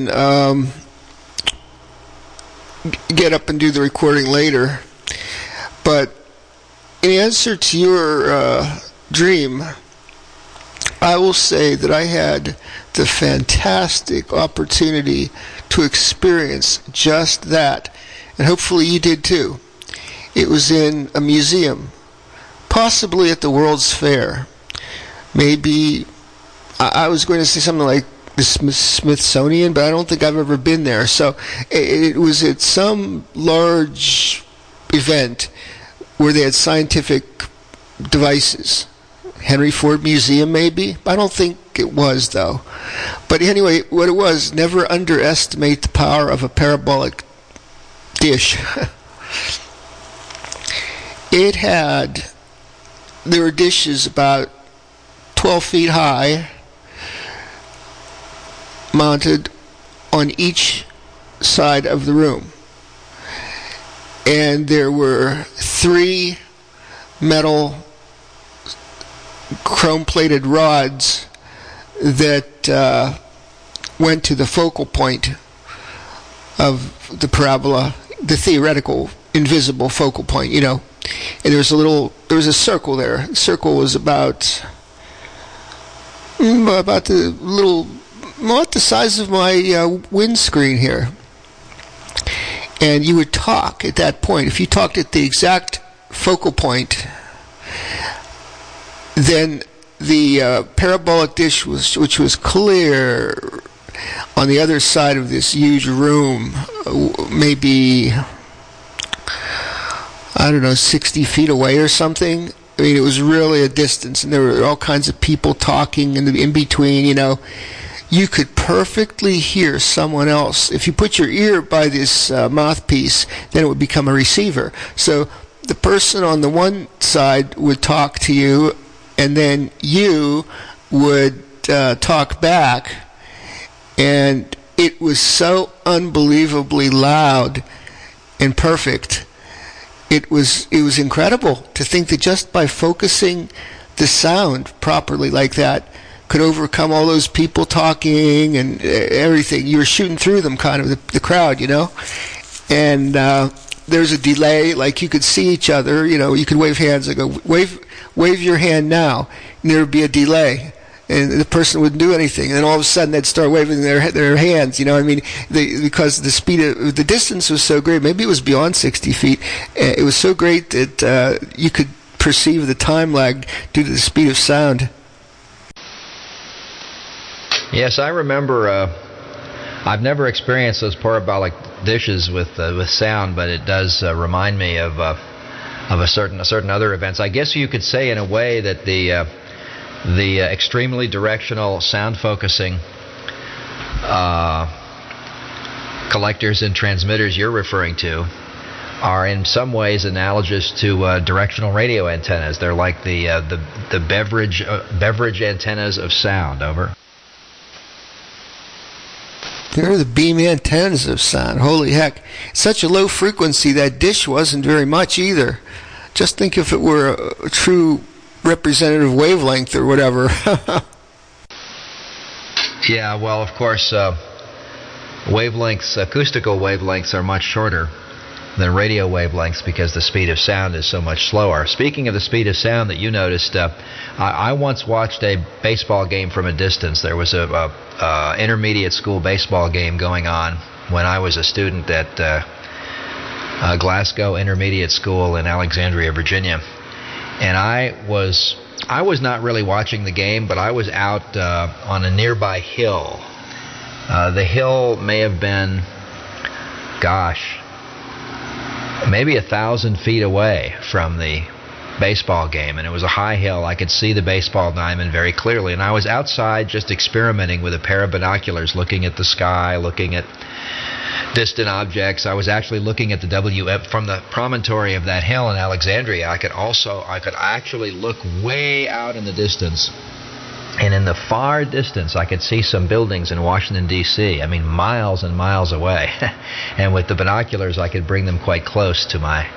get up and do the recording later. But in answer to your dream, I will say that I had the fantastic opportunity to experience just that, and hopefully you did too. It was in a museum, possibly at the World's Fair. Maybe, I was going to say something like the Smithsonian, but I don't think I've ever been there. So it was at some large event where they had scientific devices. Henry Ford Museum, maybe? I don't think it was, though. But anyway, what it was, never underestimate the power of a parabolic dish. There were dishes about 12 feet high, mounted on each side of the room. And there were 3 metal chrome-plated rods that went to the focal point of the parabola, the theoretical invisible focal point, and there was a circle there. The circle was about the size of my windscreen here. And you would talk at that point. If you talked at the exact focal point, then the parabolic dish which was clear on the other side of this huge room, maybe 60 feet away or something. I mean, it was really a distance, and there were all kinds of people talking in between, You could perfectly hear someone else. If you put your ear by this mouthpiece, then it would become a receiver. So the person on the one side would talk to you, and then you would talk back, and it was so unbelievably loud and perfect. It was incredible to think that just by focusing the sound properly like that could overcome all those people talking and everything. You were shooting through them, kind of, the crowd, And there's a delay, like you could see each other, you could wave hands and go, wave your hand now, and there would be a delay. And the person wouldn't do anything, and then all of a sudden they'd start waving their hands. Because the speed of the distance was so great. Maybe it was beyond 60 feet. It was so great that you could perceive the time lag due to the speed of sound. Yes, I remember. I've never experienced those parabolic dishes with sound, but it does remind me of certain other events. I guess you could say, in a way, that the extremely directional sound focusing collectors and transmitters you're referring to are in some ways analogous to directional radio antennas. They're like the beverage antennas of sound. Over. They're the beam antennas of sound. Holy heck. Such a low frequency, that dish wasn't very much either. Just think if it were a true representative wavelength or whatever. Yeah, well, of course, acoustical wavelengths are much shorter than radio wavelengths because the speed of sound is so much slower. Speaking of the speed of sound that you noticed, I once watched a baseball game from a distance. There was a intermediate school baseball game going on when I was a student at Glasgow Intermediate School in Alexandria, Virginia. And I was not really watching the game, but I was out on a nearby hill. The hill may have been, maybe 1,000 feet away from the baseball game, and it was a high hill. I could see the baseball diamond very clearly, and I was outside just experimenting with a pair of binoculars, looking at the sky, looking at distant objects. I was actually looking at the WM from the promontory of that hill in Alexandria. I could actually look way out in the distance, and in the far distance I could see some buildings in Washington, D.C. I mean, miles and miles away. And with the binoculars I could bring them quite close to my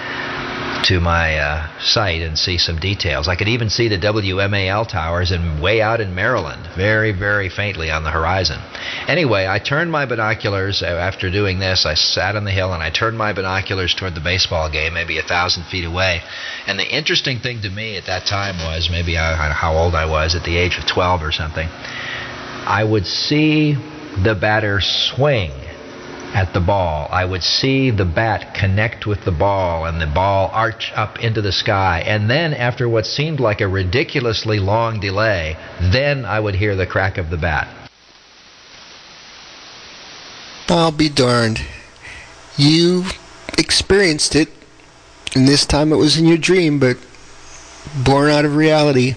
sight and see some details. I could even see the WMAL towers way out in Maryland, very, very faintly on the horizon. Anyway, I turned my binoculars, after doing this, I sat on the hill and I turned my binoculars toward the baseball game, maybe 1,000 feet away. And the interesting thing to me at that time was, maybe how old I was, at the age of 12 or something, I would see the batter swing at the ball. I would see the bat connect with the ball and the ball arch up into the sky. And then, after what seemed like a ridiculously long delay, then I would hear the crack of the bat. I'll be darned. You experienced it, and this time it was in your dream, but born out of reality.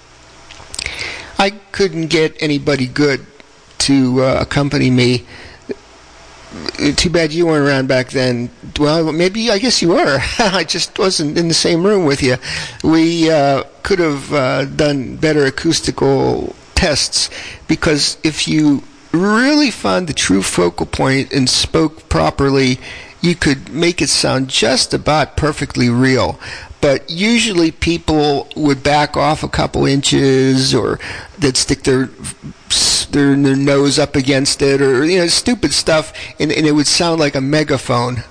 I couldn't get anybody good to accompany me. Too bad you weren't around back then. Well, maybe, I guess you were. I just wasn't in the same room with you. We could have done better acoustical tests, because if you really found the true focal point and spoke properly, you could make it sound just about perfectly real. But usually people would back off a couple inches, or they'd stick their their nose up against it, or stupid stuff, and it would sound like a megaphone.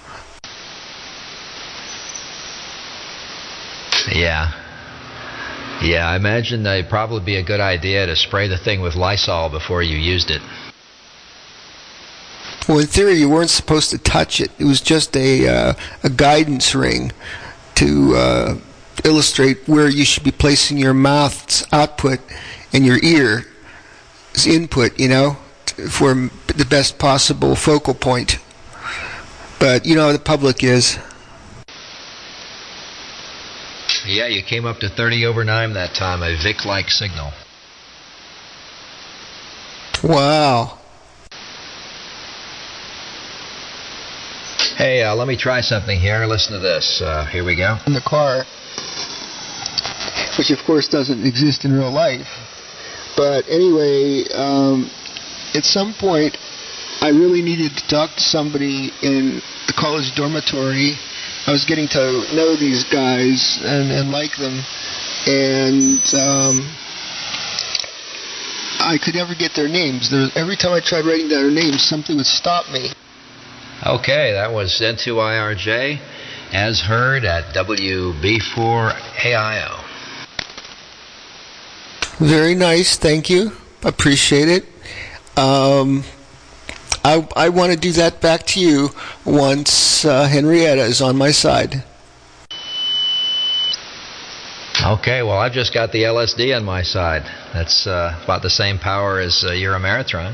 Yeah, I imagine it'd probably be a good idea to spray the thing with Lysol before you used it. Well, in theory, you weren't supposed to touch it. It was just a guidance ring to illustrate where you should be placing your mouth's output and your ear's input, for the best possible focal point. But you know how the public is. Yeah, you came up to 30 over 9 that time, a Vic-like signal. Wow. Hey, let me try something here. Listen to this. Here we go. In the car, which of course doesn't exist in real life. But anyway, at some point, I really needed to talk to somebody in the college dormitory. I was getting to know these guys and like them, and I could never get their names. Every time I tried writing down their names, something would stop me. Okay, that was N2IRJ, as heard at WB4AIO. Very nice, thank you. Appreciate it. I want to do that back to you once Henrietta is on my side. Okay, well, I've just got the LSD on my side. That's about the same power as your Ameritron.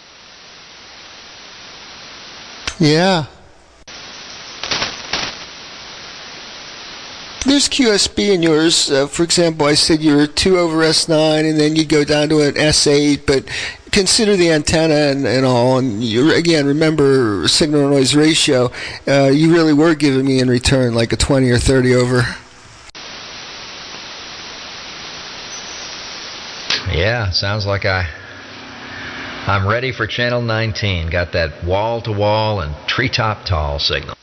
Yeah. There's QSB in yours. For example, I said you were 2 over S9, and then you go down to an S8, but consider the antenna and all, and you, again, remember signal-to-noise ratio. You really were giving me in return like a 20 or 30 over. Yeah, sounds like I'm ready for channel 19. Got that wall-to-wall and treetop tall signal.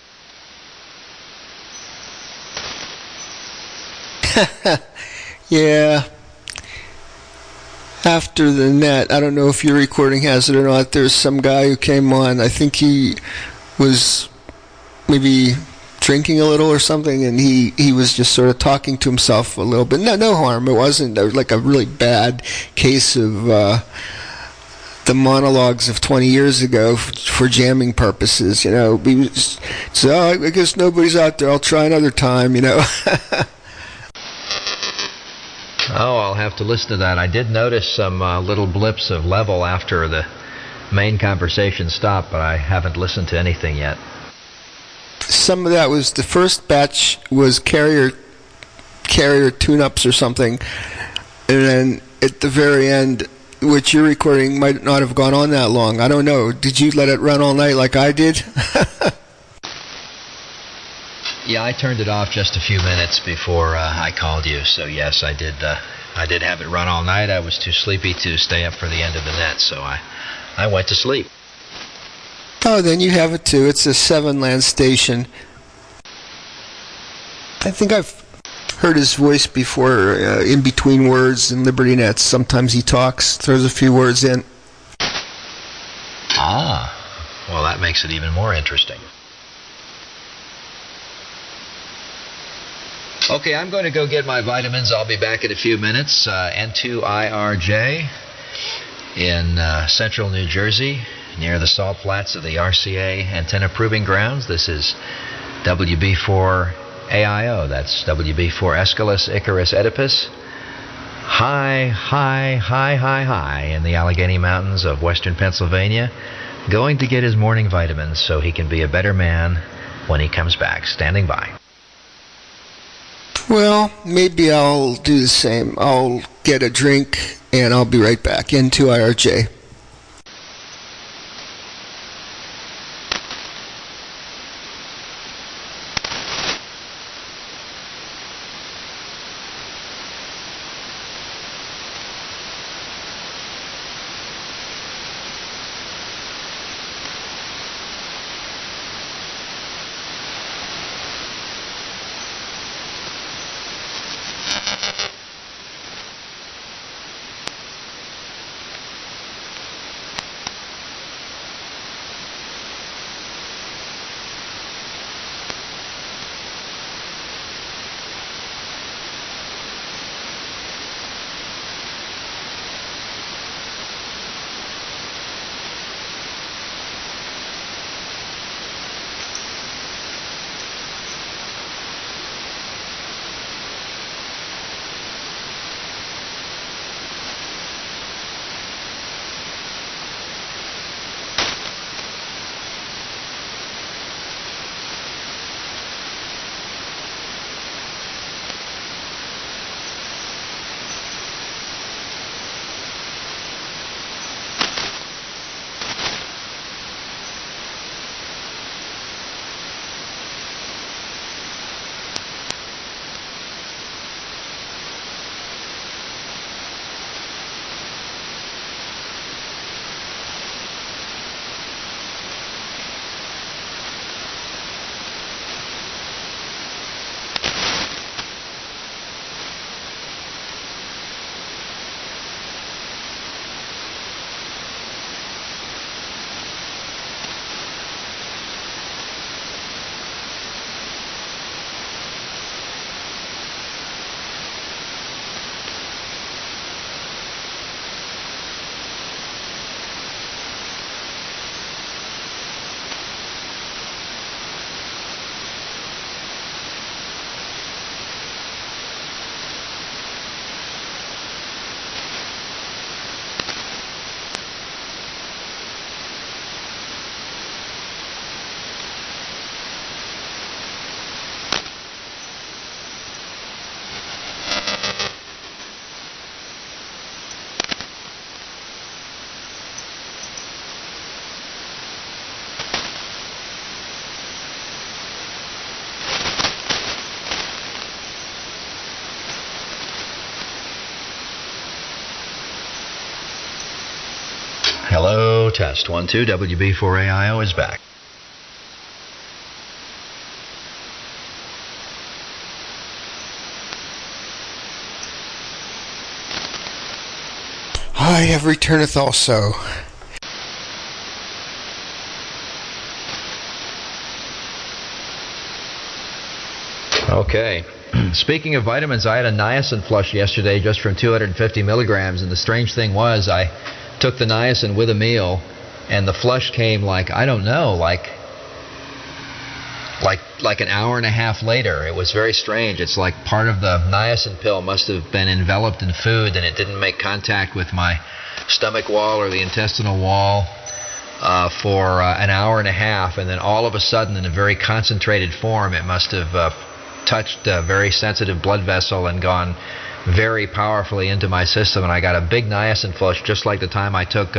Yeah. After the net, I don't know if your recording has it or not, there's some guy who came on. I think he was maybe drinking a little or something, and he was just sort of talking to himself a little bit. No harm. It wasn't like a really bad case of the monologues of 20 years ago for jamming purposes. He was, so I guess nobody's out there. I'll try another time. Oh, I'll have to listen to that. I did notice some little blips of level after the main conversation stopped, but I haven't listened to anything yet. Some of that was, the first batch was carrier tune-ups or something, and then at the very end, which your recording might not have gone on that long. I don't know. Did you let it run all night like I did? Yeah, I turned it off just a few minutes before I called you. So yes, I did have it run all night. I was too sleepy to stay up for the end of the net, so I went to sleep. Oh, then you have it too. It's a 7-land station. I think I've heard his voice before in between words in Liberty Net. Sometimes he talks, throws a few words in. Ah, well, that makes it even more interesting. Okay, I'm going to go get my vitamins. I'll be back in a few minutes. N2IRJ in central New Jersey, near the salt flats of the RCA Antenna Proving Grounds. This is WB4AIO. That's WB4 Aeschylus, Icarus, Oedipus. High in the Allegheny Mountains of western Pennsylvania, going to get his morning vitamins so he can be a better man when he comes back. Standing by. Well, maybe I'll do the same. I'll get a drink, and I'll be right back. N2IRJ. Hello, test 1 2. WB4AIO is back. I have returneth also. Okay. Speaking of vitamins, I had a niacin flush yesterday just from 250 milligrams, and the strange thing was I took the niacin with a meal, and the flush came like an hour and a half later. It was very strange. It's like part of the niacin pill must have been enveloped in food, and it didn't make contact with my stomach wall or the intestinal wall for an hour and a half, and then all of a sudden, in a very concentrated form, it must have touched a very sensitive blood vessel and gone very powerfully into my system, and I got a big niacin flush just like the time I took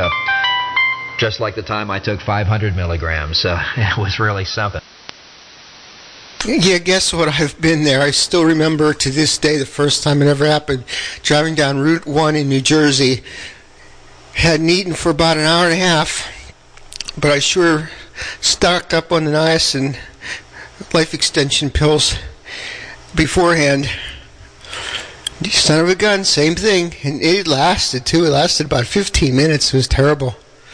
500 milligrams. It was really something. Yeah, guess what? I've been there. I still remember to this day the first time it ever happened. Driving down Route 1 in New Jersey. Hadn't eaten for about an hour and a half, but I sure stocked up on the niacin life extension pills beforehand. You son of a gun, same thing. And it lasted, too. It lasted about 15 minutes. It was terrible.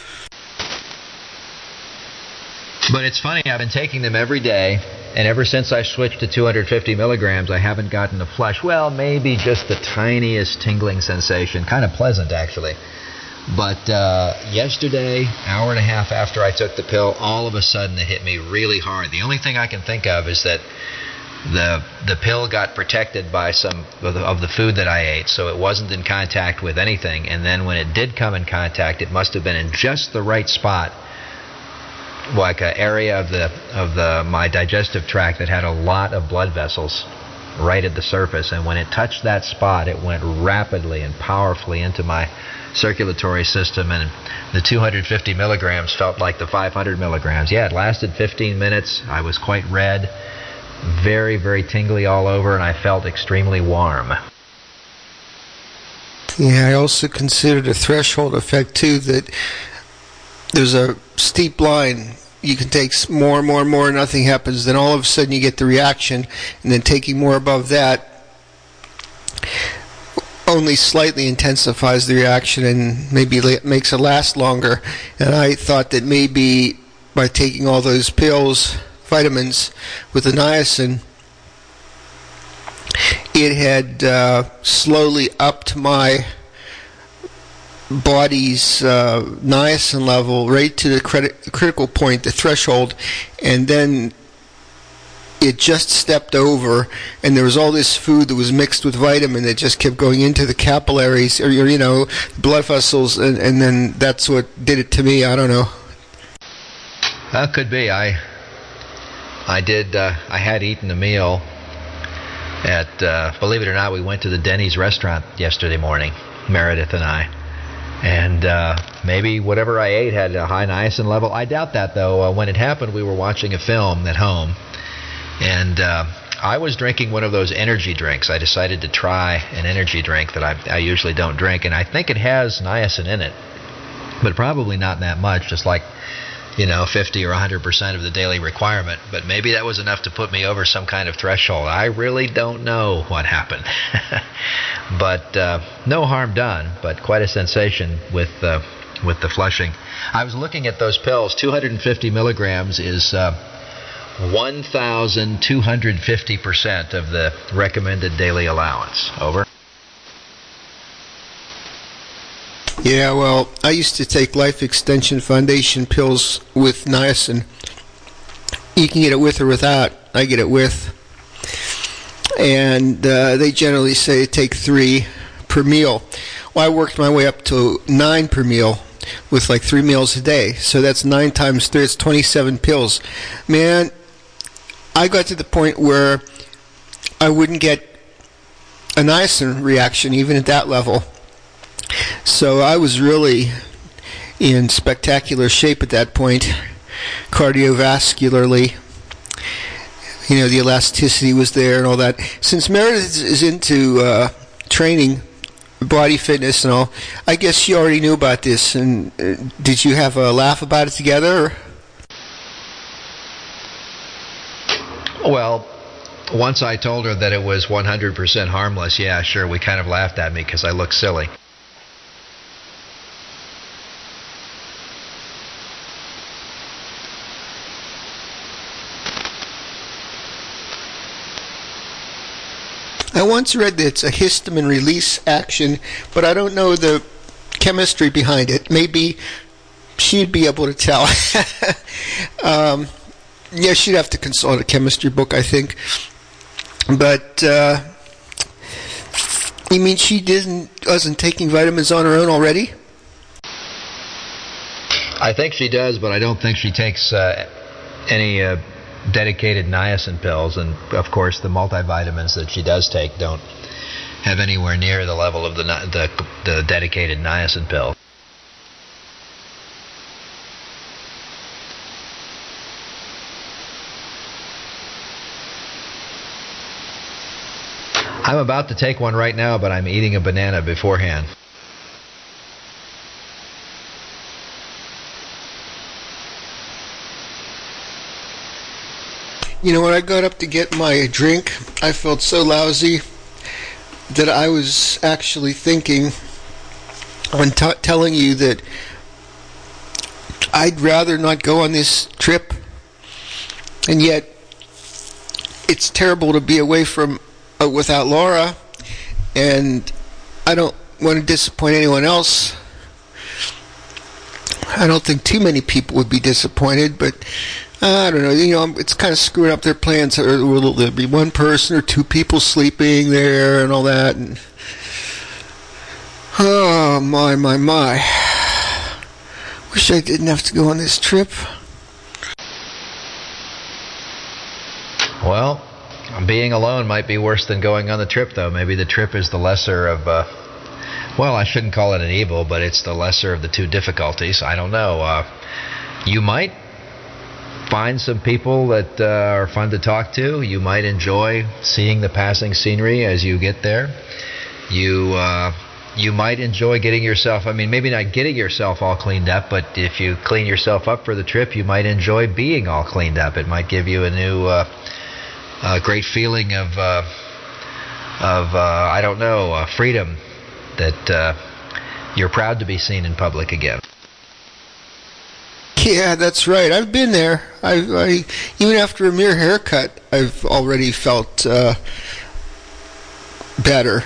But it's funny, I've been taking them every day, and ever since I switched to 250 milligrams, I haven't gotten a flush. Well, maybe just the tiniest tingling sensation. Kind of pleasant, actually. But yesterday, hour and a half after I took the pill, all of a sudden it hit me really hard. The only thing I can think of is that the pill got protected by some of the food that I ate, so it wasn't in contact with anything. And then when it did come in contact, it must have been in just the right spot, like an area of my digestive tract that had a lot of blood vessels right at the surface. And when it touched that spot, it went rapidly and powerfully into my circulatory system, and the 250 milligrams felt like the 500 milligrams. Yeah, it lasted 15 minutes. I was quite red, very, very tingly all over, and I felt extremely warm. Yeah, I also considered a threshold effect, too, that there's a steep line. You can take more and more and more, nothing happens. Then all of a sudden you get the reaction, and then taking more above that only slightly intensifies the reaction and maybe makes it last longer. And I thought that maybe by taking all those pills, vitamins, with the niacin, it had slowly upped my body's niacin level right to the critical point, the threshold, and then it just stepped over, and there was all this food that was mixed with vitamin that just kept going into the capillaries, or blood vessels, and then that's what did it to me. I don't know. That could be. I had eaten a meal at, believe it or not, we went to the Denny's restaurant yesterday morning, Meredith and I. And maybe whatever I ate had a high niacin level. I doubt that, though. When it happened, we were watching a film at home, and I was drinking one of those energy drinks. I decided to try an energy drink that I usually don't drink, and I think it has niacin in it, but probably not that much, just like 50 or 100% of the daily requirement. But maybe that was enough to put me over some kind of threshold. I really don't know what happened. But no harm done, but quite a sensation with the flushing. I was looking at those pills. 250 milligrams is 1,250% of the recommended daily allowance. Over. Yeah, well, I used to take Life Extension Foundation pills with niacin. You can get it with or without. I get it with. And they generally say take 3 per meal. Well, I worked my way up to 9 per meal with like 3 meals a day. So that's 9 times 3. It's 27 pills. Man, I got to the point where I wouldn't get a niacin reaction even at that level. So I was really in spectacular shape at that point, cardiovascularly. The elasticity was there and all that. Since Meredith is into training body fitness and all. I guess you already knew about this, and did you have a laugh about it together? Or? Well, once I told her that it was 100% harmless, yeah, sure, we kind of laughed at me because I looked silly. I once read that it's a histamine release action, but I don't know the chemistry behind it. Maybe she'd be able to tell. Yeah, she'd have to consult a chemistry book, I think. But you mean she wasn't taking vitamins on her own already? I think she does, but I don't think she takes any dedicated niacin pills, and of course the multivitamins that she does take don't have anywhere near the level of the dedicated niacin pill. I'm about to take one right now, but I'm eating a banana beforehand. You know, when I got up to get my drink, I felt so lousy that I was actually thinking on telling you that I'd rather not go on this trip, and yet it's terrible to be away from without Laura, and I don't want to disappoint anyone else. I don't think too many people would be disappointed, but I don't know, you know, it's kind of screwing up their plans. Will there be one person or two people sleeping there and all that? And oh, my. Wish I didn't have to go on this trip. Well, being alone might be worse than going on the trip, though. Maybe the trip is the lesser of, well, I shouldn't call it an evil, but it's the lesser of the two difficulties. I don't know. You might find some people that are fun to talk to. You might enjoy seeing the passing scenery as you get there. You might enjoy getting yourself, I mean, maybe not getting yourself all cleaned up, but if you clean yourself up for the trip, you might enjoy being all cleaned up. It might give you a new great feeling of I don't know, freedom, that you're proud to be seen in public again. Yeah, that's right. I've been there. I even after a mere haircut, I've already felt better.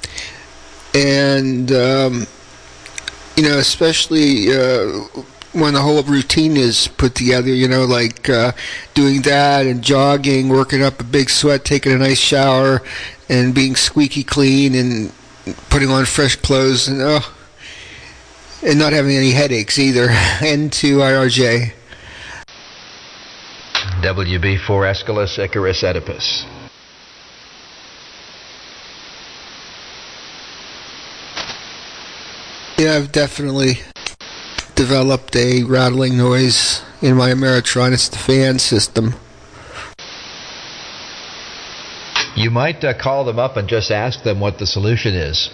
And you know, especially when the whole routine is put together, you know, like doing that and jogging, working up a big sweat, taking a nice shower, and being squeaky clean, and putting on fresh clothes, and not having any headaches either. N2IRJ. WB4 Aeschylus Icarus Oedipus. Yeah, I've definitely developed a rattling noise in my Ameritron. It's the fan system. You might call them up and just ask them what the solution is.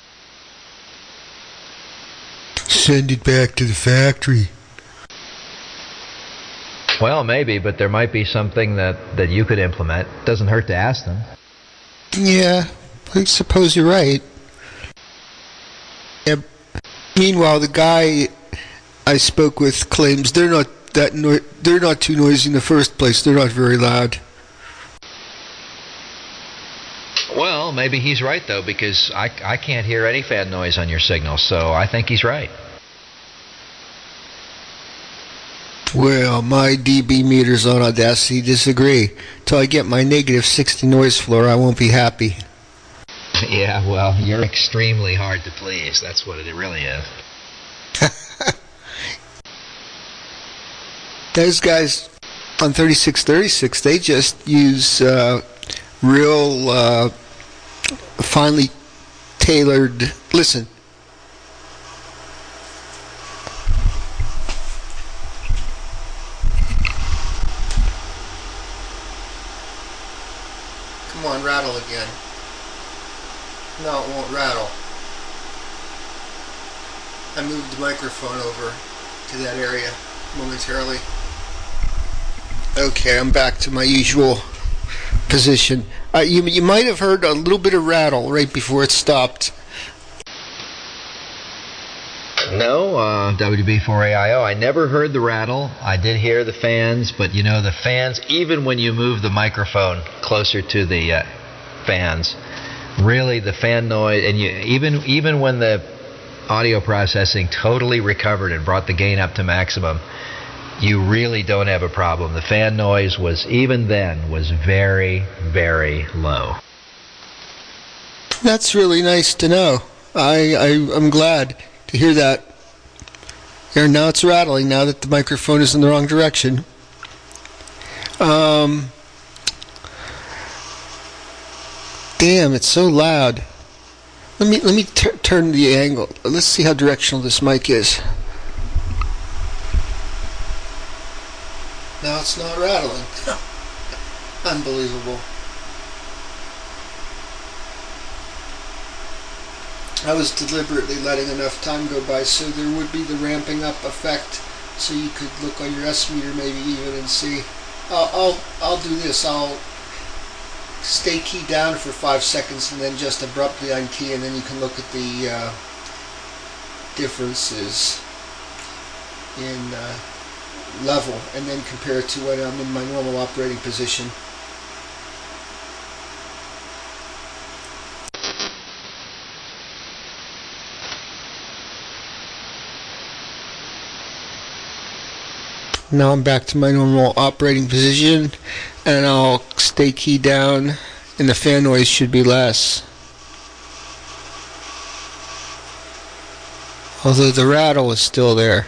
Send it back to the factory. Well, maybe, but there might be something that you could implement. Doesn't hurt to ask them. Yeah, I suppose you're right. Yeah. Meanwhile, the guy I spoke with claims they're not they're not too noisy in the first place. They're not very loud. Well, maybe he's right, though, because I can't hear any fan noise on your signal, so I think he's right. Well, my dB meters on Audacity disagree. Till I get my negative 60 noise floor, I won't be happy. Yeah, well, you're extremely hard to please. That's what it really is. Those guys on 3636, they just use real finely tailored... Listen. Come on, rattle again. No, it won't rattle. I moved the microphone over to that area momentarily. Okay, I'm back to my usual position. You might have heard a little bit of rattle right before it stopped. No, WB4AIO. I never heard the rattle. I did hear the fans, but you know, the fans, even when you move the microphone closer to the fans, really the fan noise, and even when the audio processing totally recovered and brought the gain up to maximum, you really don't have a problem. The fan noise was, even then, was very, very low. That's really nice to know. I'm glad to hear that. Here, now it's rattling, now that the microphone is in the wrong direction. Damn, it's so loud. Let me turn the angle. Let's see how directional this mic is. Now it's not rattling. Unbelievable. I was deliberately letting enough time go by so there would be the ramping up effect, so you could look on your S meter maybe even and see. I'll do this. I'll stay keyed down for 5 seconds and then just abruptly unkey, and then you can look at the differences in level and then compare it to when I'm in my normal operating position. Now I'm back to my normal operating position, and I'll stay keyed down, and the fan noise should be less. Although the rattle is still there.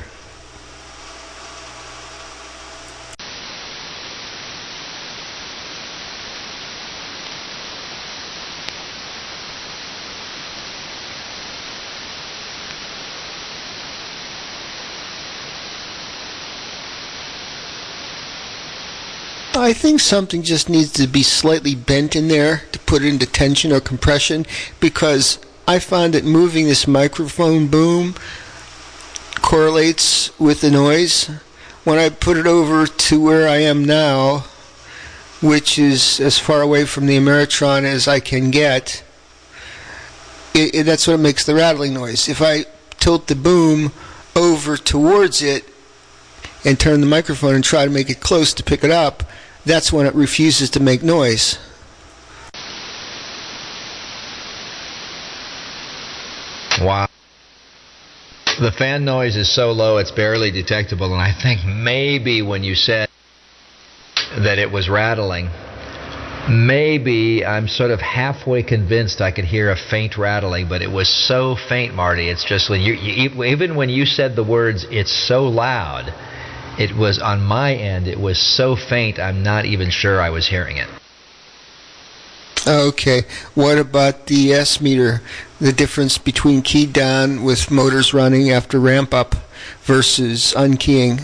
I think something just needs to be slightly bent in there to put it into tension or compression, because I find that moving this microphone boom correlates with the noise. When I put it over to where I am now, which is as far away from the Ameritron as I can get, that's what makes the rattling noise. If I tilt the boom over towards it and turn the microphone and try to make it close to pick it up, that's when it refuses to make noise. Wow. The fan noise is so low it's barely detectable, and I think maybe when you said that it was rattling, maybe I'm sort of halfway convinced I could hear a faint rattling, but it was so faint, Marty. It's just when even when you said the words, "it's so loud," it was on my end, it was so faint, I'm not even sure I was hearing it. Okay, what about the S meter? The difference between keyed down with motors running after ramp up versus unkeying?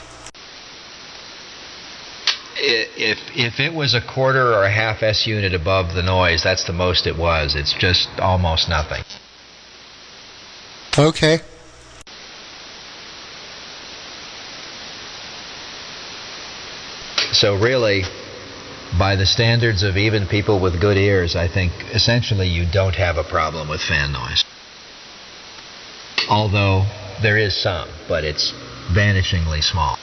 If it was a quarter or a half S unit above the noise, that's the most it was. It's just almost nothing. Okay. So really, by the standards of even people with good ears, I think essentially you don't have a problem with fan noise. Although there is some, but it's vanishingly small.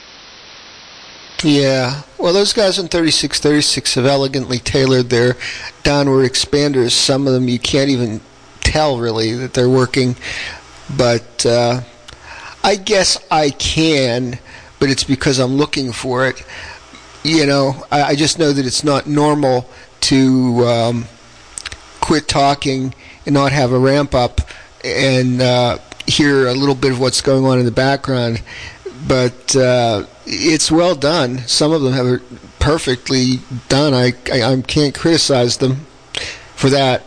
Yeah, well, those guys on 3636 have elegantly tailored their downward expanders. Some of them you can't even tell really that they're working, but I guess I can, but it's because I'm looking for it. You know, I just know that it's not normal to quit talking and not have a ramp up and hear a little bit of what's going on in the background. But it's well done. Some of them have it perfectly done. I can't criticize them for that.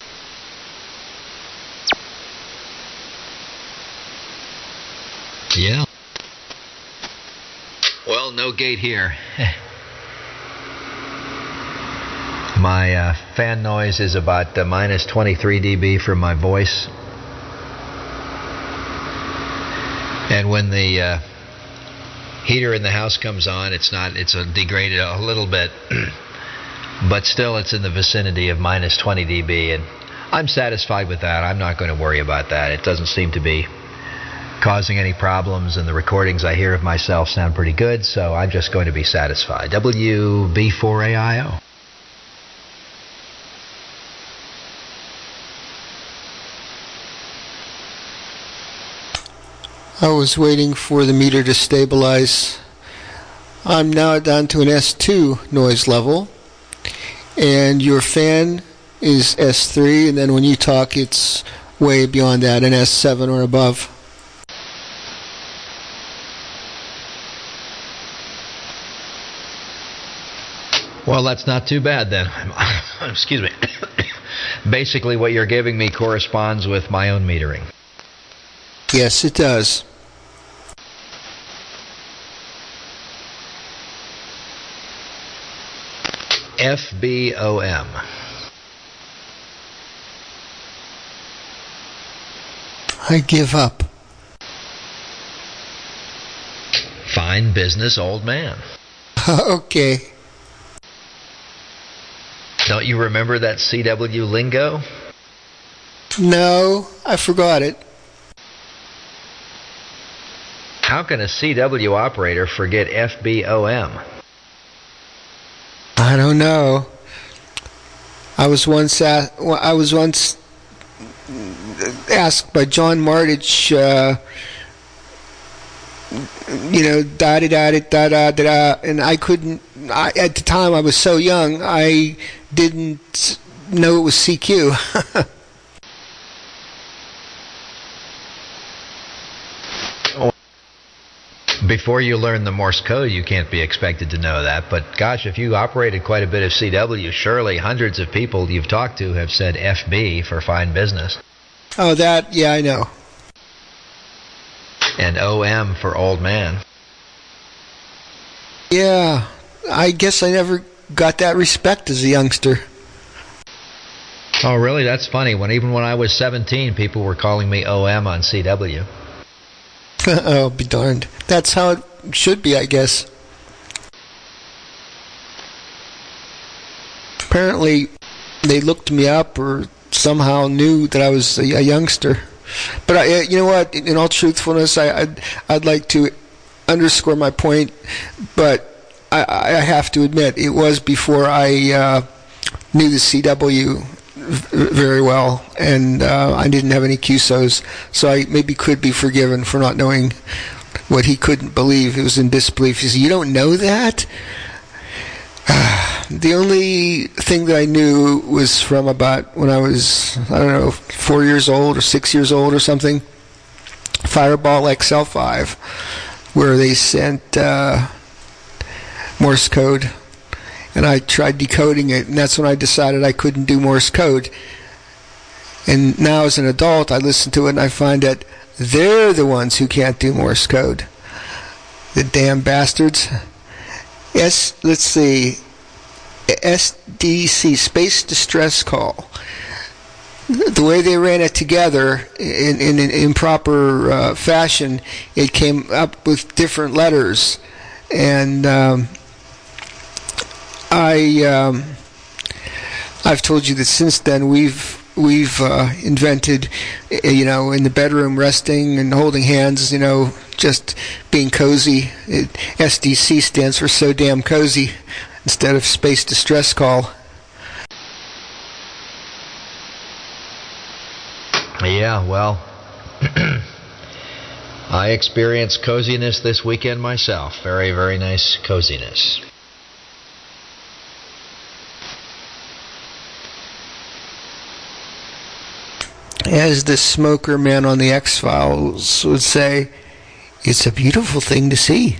Yeah. Well, no gate here. My fan noise is about minus 23 dB for my voice. And when the heater in the house comes on, it's degraded a little bit, but still it's in the vicinity of minus 20 dB, and I'm satisfied with that. I'm not going to worry about that. It doesn't seem to be causing any problems, and the recordings I hear of myself sound pretty good, so I'm just going to be satisfied. WB4AIO. I was waiting for the meter to stabilize. I'm now down to an S2 noise level, and your fan is S3, and then when you talk it's way beyond that, an S7 or above. Well, that's not too bad then. Excuse me. Basically what you're giving me corresponds with my own metering. Yes, it does. FBOM. I give up. Fine business, old man. Okay. Don't you remember that CW lingo? No, I forgot it. How can a CW operator forget FBOM? I don't know. I was once asked by John Martich, da da da da da da, and I couldn't. At the time, I was so young, I didn't know it was CQ. Before you learn the Morse code, you can't be expected to know that. But gosh, if you operated quite a bit of CW, surely hundreds of people you've talked to have said FB for fine business. Oh, that, yeah, I know. And OM for old man. Yeah, I guess I never got that respect as a youngster. Oh, really? That's funny. Even when I was 17, people were calling me OM on CW. Oh, be darned. That's how it should be, I guess. Apparently, they looked me up or somehow knew that I was a youngster. But you know what? In all truthfulness, I'd like to underscore my point, but I have to admit it was before I knew the CW very well, and I didn't have any QSOs, so I maybe could be forgiven for not knowing what he couldn't believe. He was in disbelief. He said, "You don't know that?" The only thing that I knew was from about when I was, 4 years old or 6 years old or something, Fireball XL5, where they sent Morse code. And I tried decoding it, and that's when I decided I couldn't do Morse code. And now as an adult, I listen to it, and I find that they're the ones who can't do Morse code. The damn bastards. Let's see. SDC, Space Distress Call. The way they ran it together in an improper fashion, it came up with different letters. And I've told you that since then we've invented, in the bedroom resting and holding hands, just being cozy. SDC stands for so damn cozy instead of Space Distress Call. Yeah, well, I experienced coziness this weekend myself. Very, very nice coziness. As the smoker man on the X-Files would say, it's a beautiful thing to see.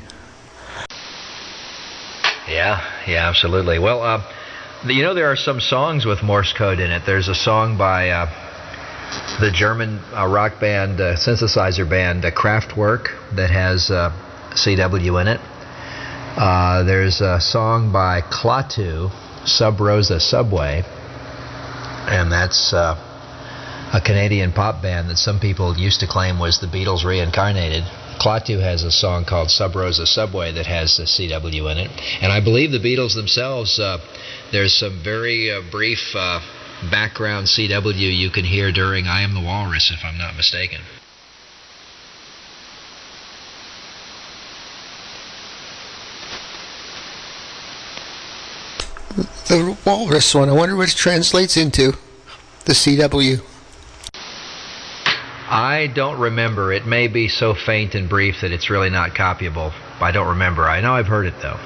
Yeah, absolutely. Well, there are some songs with Morse code in it. There's a song by the German rock band, synthesizer band Kraftwerk that has CW in it. There's a song by Klaatu, Sub Rosa Subway, and that's a Canadian pop band that some people used to claim was the Beatles reincarnated. Klaatu has a song called Sub Rosa Subway that has the CW in it. And I believe the Beatles themselves, there's some very brief background CW you can hear during I Am the Walrus, if I'm not mistaken. The Walrus one, I wonder what it translates into, the CW. I don't remember. It may be so faint and brief that it's really not copyable. I don't remember. I know I've heard it, though.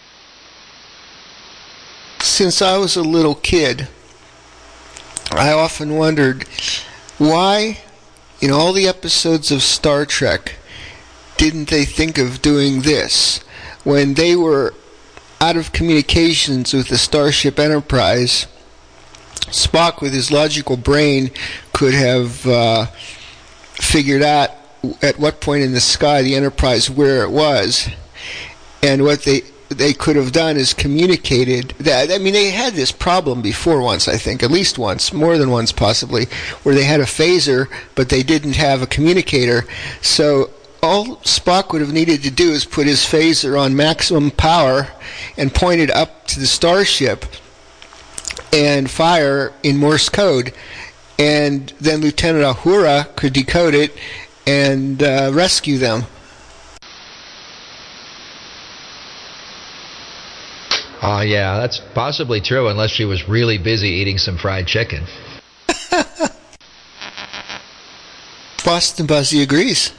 Since I was a little kid, I often wondered why, in all the episodes of Star Trek, didn't they think of doing this? When they were out of communications with the Starship Enterprise, Spock, with his logical brain, could have figured out at what point in the sky the Enterprise where it was, and what they could have done is communicated that. I mean, they had this problem before once, I think, at least once, more than once possibly, where they had a phaser but they didn't have a communicator. So all Spock would have needed to do is put his phaser on maximum power and point it up to the starship and fire in Morse code. And then Lieutenant Uhura could decode it and rescue them. Yeah, that's possibly true, unless she was really busy eating some fried chicken. Boston Buzzy agrees.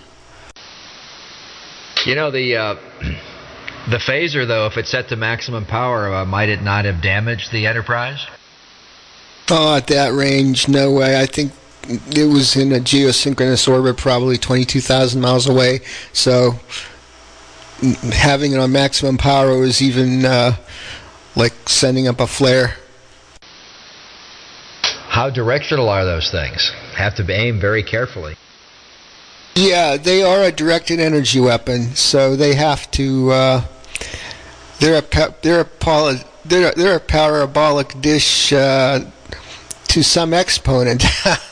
You know, the phaser, though, if it's set to maximum power, might it not have damaged the Enterprise? Oh, at that range, no way. I think it was in a geosynchronous orbit, probably 22,000 miles away. So having it on maximum power was even like sending up a flare. How directional are those things? Have to aim very carefully. Yeah, they are a directed energy weapon, so they have to. They're a parabolic dish to some exponent.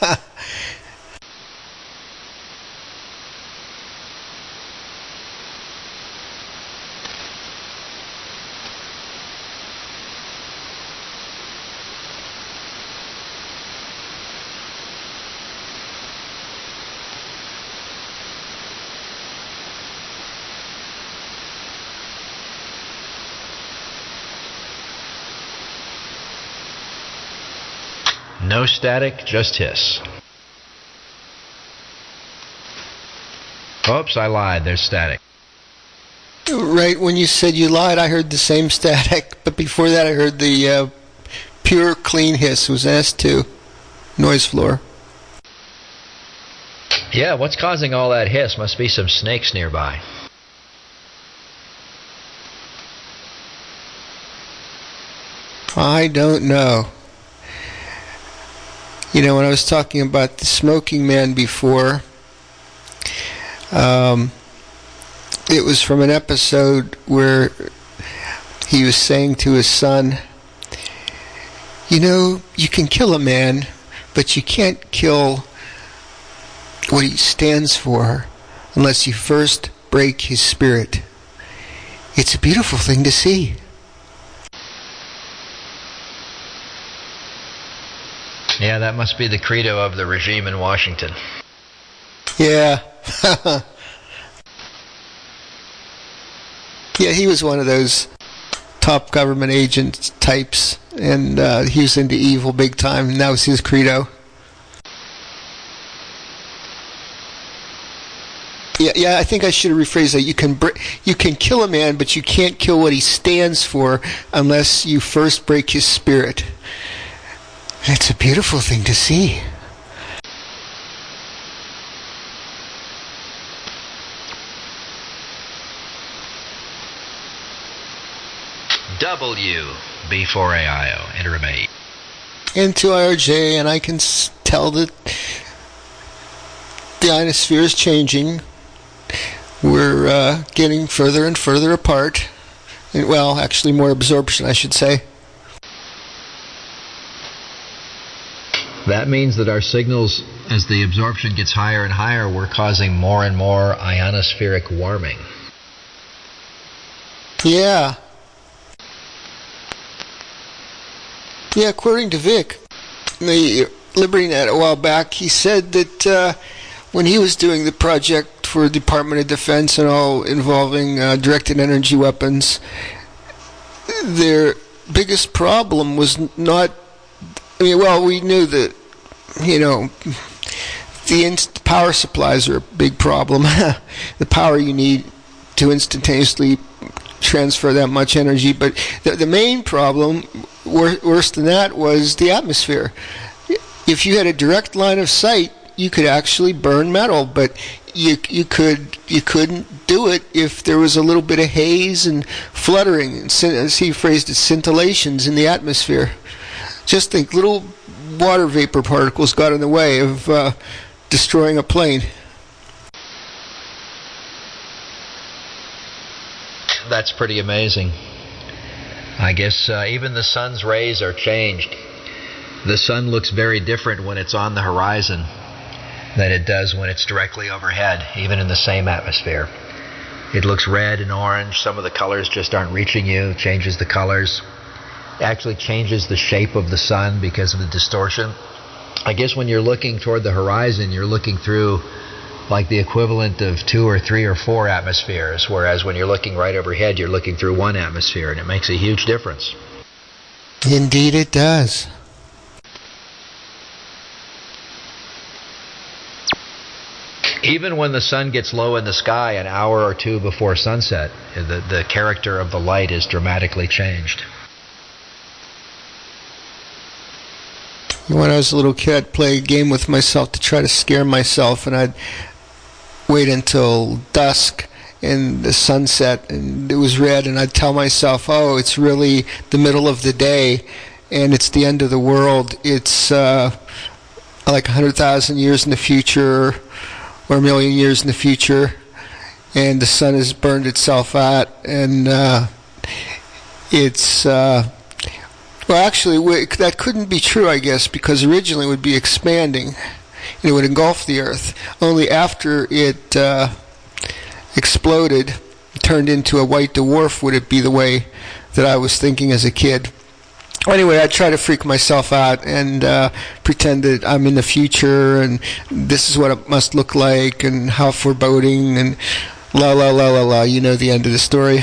No static, just hiss. Oops, I lied. There's static. Right when you said you lied, I heard the same static, but before that I heard the pure, clean hiss. It was S2, noise floor. Yeah, what's causing all that hiss? Must be some snakes nearby. I don't know. You know, when I was talking about the smoking man before, it was from an episode where he was saying to his son, you know, you can kill a man, but you can't kill what he stands for unless you first break his spirit. It's a beautiful thing to see. Yeah, that must be the credo of the regime in Washington. Yeah. Yeah, he was one of those top government agent types, and he was into evil big time, and that was his credo. Yeah, I think I should have rephrased that. You can kill a man, but you can't kill what he stands for unless you first break his spirit. It's a beautiful thing to see. W B4AIO, interim 8. Into IRJ, and I can tell that the ionosphere is changing. We're getting further and further apart. Well, actually more absorption, I should say. That means that our signals, as the absorption gets higher and higher, we're causing more and more ionospheric warming. Yeah. Yeah, according to Vic, the LibertyNet a while back, he said that when he was doing the project for the Department of Defense and all involving directed energy weapons, their biggest problem was not, we knew that, the power supplies are a big problem. The power you need to instantaneously transfer that much energy. But the main problem, worse than that, was the atmosphere. If you had a direct line of sight, you could actually burn metal, but you couldn't do it if there was a little bit of haze and fluttering, and, as he phrased it, scintillations in the atmosphere. Just think, little water vapor particles got in the way of destroying a plane. That's pretty amazing. I guess even the sun's rays are changed. The sun looks very different when it's on the horizon than it does when it's directly overhead, even in the same atmosphere. It looks red and orange. Some of the colors just aren't reaching you. It changes the colors. It actually changes the shape of the sun because of the distortion. I guess when you're looking toward the horizon, you're looking through like the equivalent of 2 or 3 or 4 atmospheres, whereas when you're looking right overhead, you're looking through one atmosphere, and it makes a huge difference. Indeed it does. Even when the sun gets low in the sky an hour or two before sunset, the character of the light is dramatically changed. When I was a little kid, I'd play a game with myself to try to scare myself, and I'd wait until dusk and the sunset, and it was red, and I'd tell myself, oh, it's really the middle of the day, and it's the end of the world. It's like 100,000 years in the future, or a million years in the future, and the sun has burned itself out, and it's... well, actually, that couldn't be true, I guess, because originally it would be expanding, and it would engulf the Earth. Only after it exploded, turned into a white dwarf, would it be the way that I was thinking as a kid. Anyway, I try to freak myself out and pretend that I'm in the future, and this is what it must look like, and how foreboding, and la la la la la. You know the end of the story.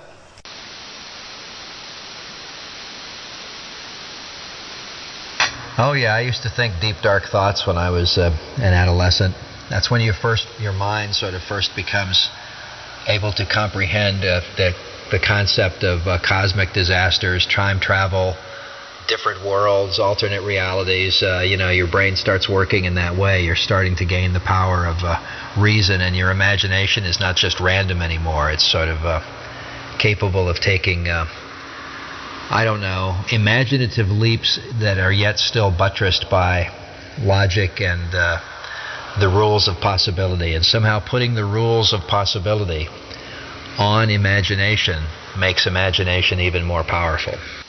Oh yeah, I used to think deep dark thoughts when I was an adolescent. That's when your mind sort of first becomes able to comprehend the concept of cosmic disasters, time travel, different worlds, alternate realities. Your brain starts working in that way. You're starting to gain the power of reason, and your imagination is not just random anymore. It's sort of capable of taking imaginative leaps that are yet still buttressed by logic and the rules of possibility. And somehow putting the rules of possibility on imagination makes imagination even more powerful.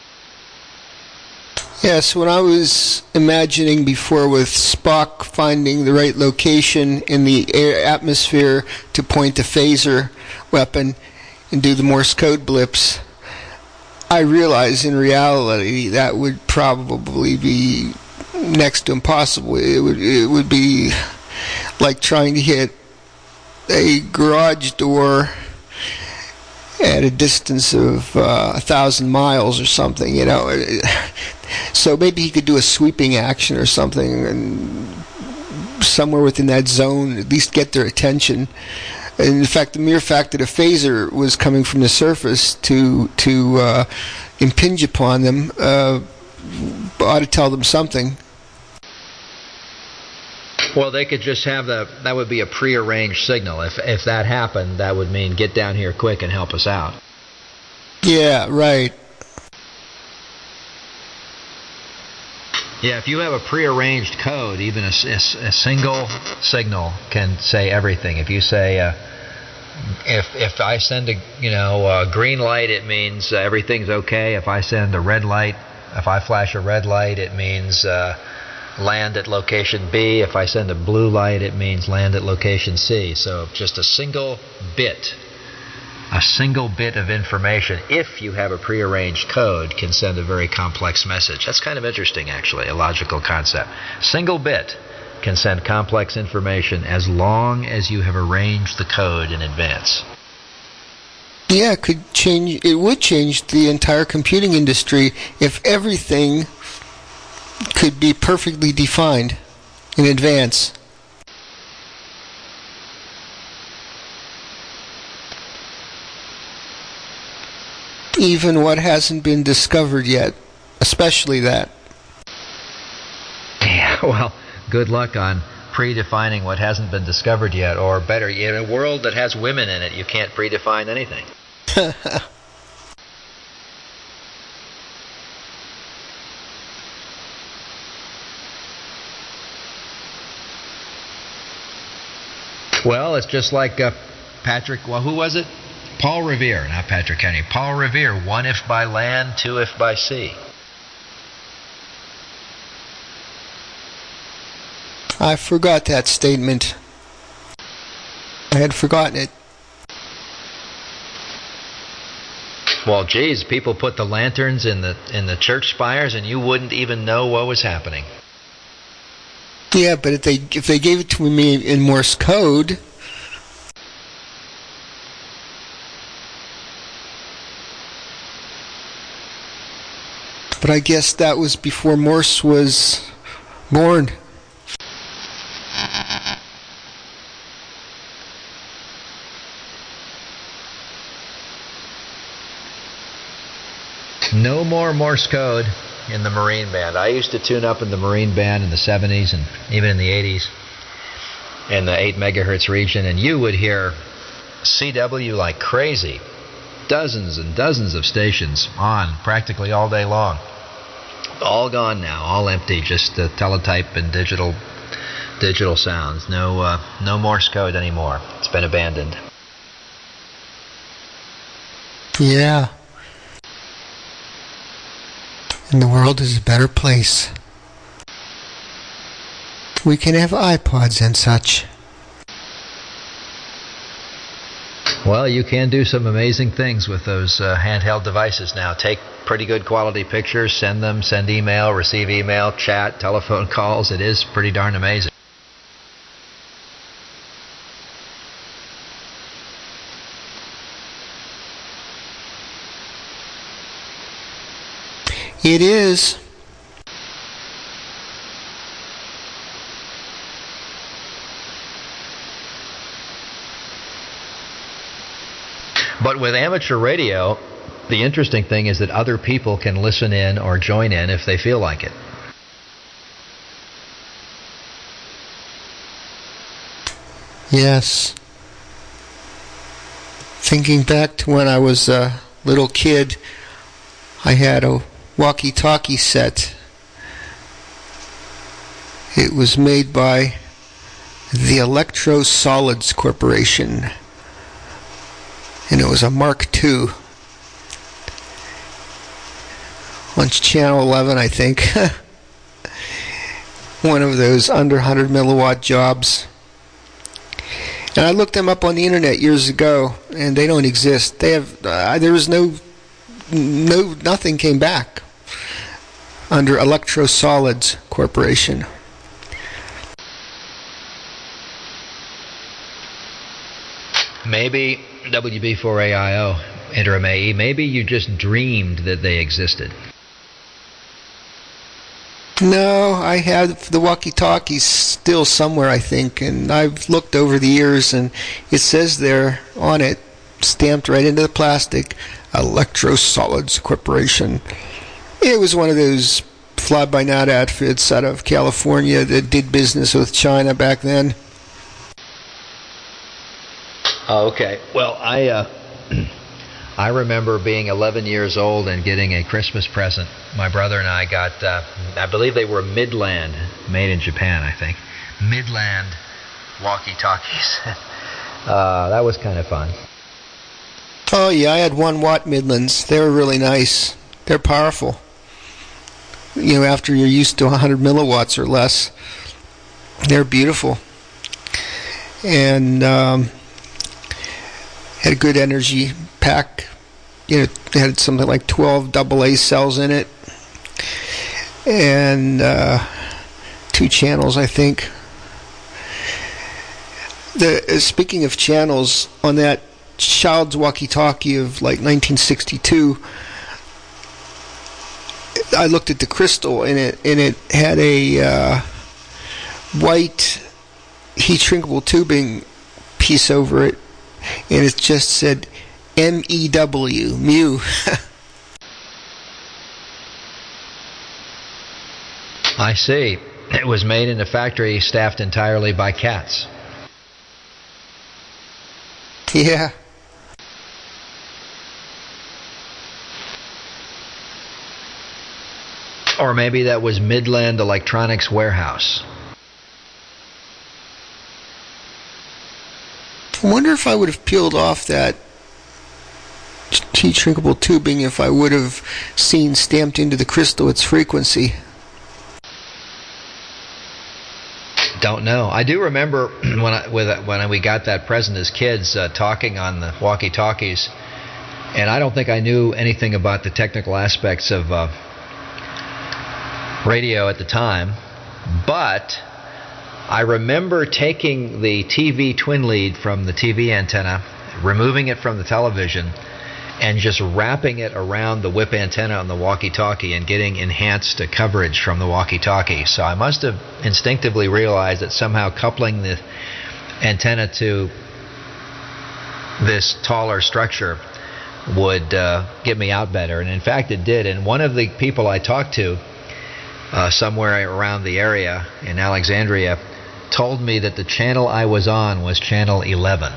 Yes, when I was imagining before with Spock finding the right location in the atmosphere to point the phaser weapon and do the Morse code blips, I realize in reality that would probably be next to impossible. It would be like trying to hit a garage door at a distance of 1,000 miles or something, So maybe he could do a sweeping action or something, and somewhere within that zone, at least get their attention. And in fact, the mere fact that a phaser was coming from the surface to impinge upon them ought to tell them something. Well, they could just have that would be a prearranged signal. If that happened, that would mean get down here quick and help us out. Yeah, right. Yeah, if you have a prearranged code, even a single signal can say everything. If you say, if I send a green light, it means everything's okay. If I send a red light, if I flash a red light, it means land at location B. If I send a blue light, it means land at location C. So just a single bit of information, if you have a prearranged code, can send a very complex message. That's kind of interesting, actually, a logical concept. Single bit can send complex information as long as you have arranged the code in advance. Yeah, it would change the entire computing industry if everything could be perfectly defined in advance. Even what hasn't been discovered yet, especially that. Yeah, well, good luck on predefining what hasn't been discovered yet, or better, in a world that has women in it, you can't predefine anything. Well, it's just like Patrick, well, who was it? Paul Revere, not Patrick Henry. Paul Revere, 1 if by land, 2 if by sea. I forgot that statement. I had forgotten it. Well, geez, people put the lanterns in the church spires and you wouldn't even know what was happening. Yeah, but if they gave it to me in Morse code, but I guess that was before Morse was born. No more Morse code in the Marine Band. I used to tune up in the Marine Band in the 70s and even in the 80s in the 8 megahertz region, and you would hear CW like crazy. Dozens and dozens of stations on practically all day long. All gone now, all empty, just teletype and digital sounds. No Morse code anymore. It's been abandoned. Yeah. And the world is a better place. We can have iPods and such. Well, you can do some amazing things with those handheld devices now. Take pretty good quality pictures, send email, receive email, chat, telephone calls. It is pretty darn amazing. It is. But with amateur radio, the interesting thing is that other people can listen in or join in if they feel like it. Yes. Thinking back to when I was a little kid, I had a walkie-talkie set. It was made by the Electro Solids Corporation, and it was a Mark II. On channel 11, I think. One of those under 100 milliwatt jobs. And I looked them up on the internet years ago, and they don't exist. They have there was nothing came back under Electro Solids Corporation. Maybe WB4AIO, interim AE, maybe you just dreamed that they existed. No, I have the walkie-talkies still somewhere, I think, and I've looked over the years, and it says there on it, stamped right into the plastic, Electro Solids Corporation. It was one of those fly-by-night outfits out of California that did business with China back then. Oh, okay. Well, I remember being 11 years old and getting a Christmas present. My brother and I got, I believe they were Midland, made in Japan, I think. Midland walkie-talkies. That was kind of fun. Oh, yeah, I had 1 watt Midlands. They were really nice. They're powerful. after you're used to 100 milliwatts or less. They're beautiful. And had a good energy pack. It had something like 12 AA cells in it. And 2 channels, I think. Speaking of channels, on that child's walkie-talkie of like 1962, I looked at the crystal, and it had a white heat-shrinkable tubing piece over it, and it just said MEW, Mew. I see. It was made in a factory staffed entirely by cats. Yeah. Or maybe that was Midland Electronics Warehouse. I wonder if I would have peeled off that heat-shrinkable tubing if I would have seen stamped into the crystal its frequency. Don't know. I do remember when we got that present as kids, talking on the walkie-talkies, and I don't think I knew anything about the technical aspects of radio at the time, but I remember taking the TV twin lead from the TV antenna, removing it from the television, and just wrapping it around the whip antenna on the walkie-talkie and getting enhanced coverage from the walkie-talkie. So I must have instinctively realized that somehow coupling the antenna to this taller structure would get me out better. And in fact, it did. And one of the people I talked to somewhere around the area in Alexandria told me that the channel I was on was channel 11.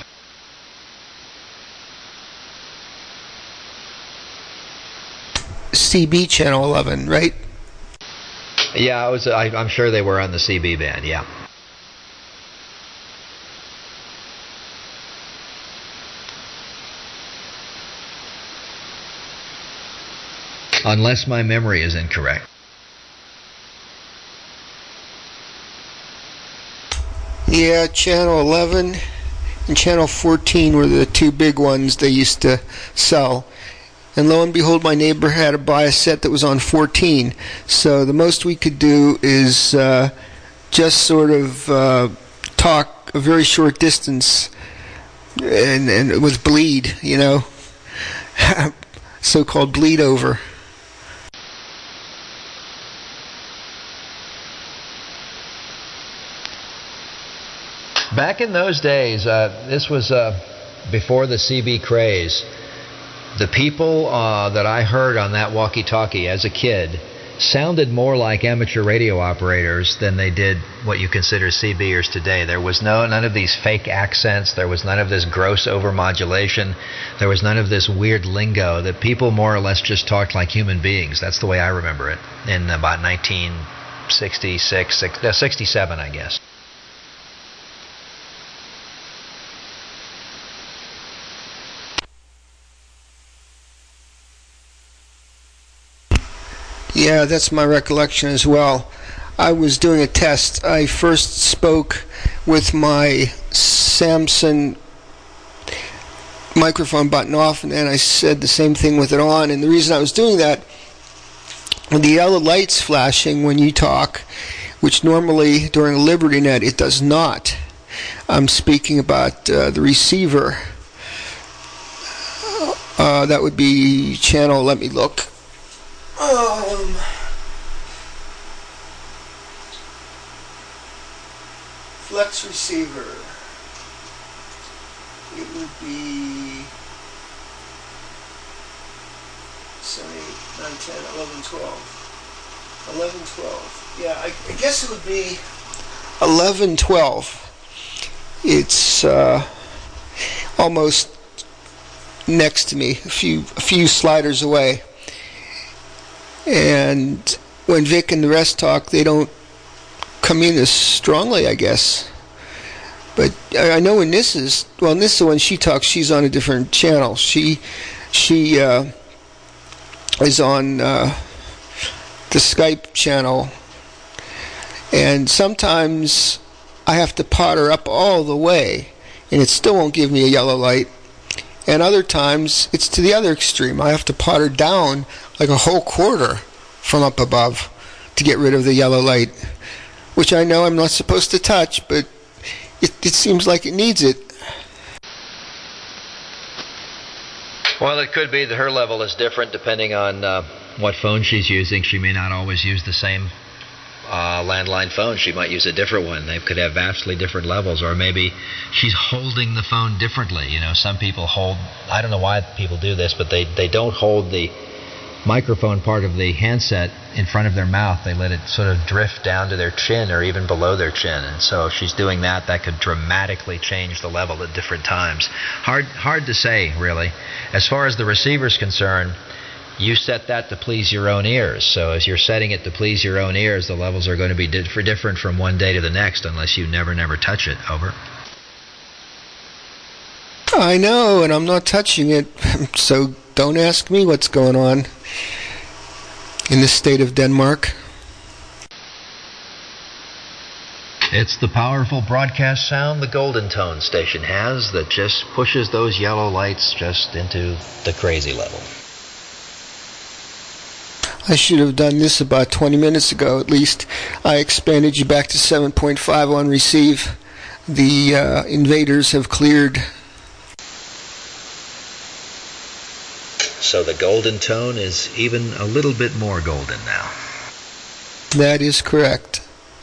CB channel 11, right? Yeah, I'm sure they were on the CB band, yeah. Unless my memory is incorrect. Yeah, channel 11 and channel 14 were the 2 big ones they used to sell. And lo and behold, my neighbor had to buy a set that was on 14. So the most we could do is just sort of talk a very short distance, and it was bleed, so-called bleed over. Back in those days, this was before the CB craze. The people that I heard on that walkie-talkie as a kid sounded more like amateur radio operators than they did what you consider CBers today. There was none of these fake accents. There was none of this gross overmodulation. There was none of this weird lingo. That people more or less just talked like human beings. That's the way I remember it in about 67, I guess. Yeah, that's my recollection as well. I was doing a test. I first spoke with my Samson microphone button off, and then I said the same thing with it on. And the reason I was doing that, the yellow light's flashing when you talk, which normally during a Liberty Net it does not. I'm speaking about the receiver. That would be channel, let me look. Flex receiver. It would be 7, 8, 9, 10, 11, 12. 11, 12. Yeah, I guess it would be 11, 12. It's almost next to me, a few sliders away. And when Vic and the rest talk, they don't come in as strongly, I guess. But I know when Nissa, when she talks, she's on a different channel. She is on the the Skype channel, and sometimes I have to potter up all the way, and it still won't give me a yellow light. And other times, it's to the other extreme. I have to potter down like a whole quarter from up above to get rid of the yellow light, which I know I'm not supposed to touch, but it seems like it needs it. Well, it could be that her level is different depending on what phone she's using. She may not always use the same landline phone. She might use a different one. They could have vastly different levels, or maybe she's holding the phone differently. You know, some people hold, I don't know why people do this, but they don't hold the microphone part of the handset in front of their mouth. They let it sort of drift down to their chin or even below their chin. And so if she's doing that, that could dramatically change the level at different times. Hard to say, really. As far as the receiver's concerned, you set that to please your own ears. So as you're setting it to please your own ears, the levels are going to be different from one day to the next unless you never touch it. Over. I know, and I'm not touching it, so don't ask me what's going on in the state of Denmark. It's the powerful broadcast sound the Golden Tone station has that just pushes those yellow lights just into the crazy level. I should have done this about 20 minutes ago at least. I expanded you back to 7.5 on receive. The invaders have cleared. So the Golden Tone is even a little bit more golden now. That is correct.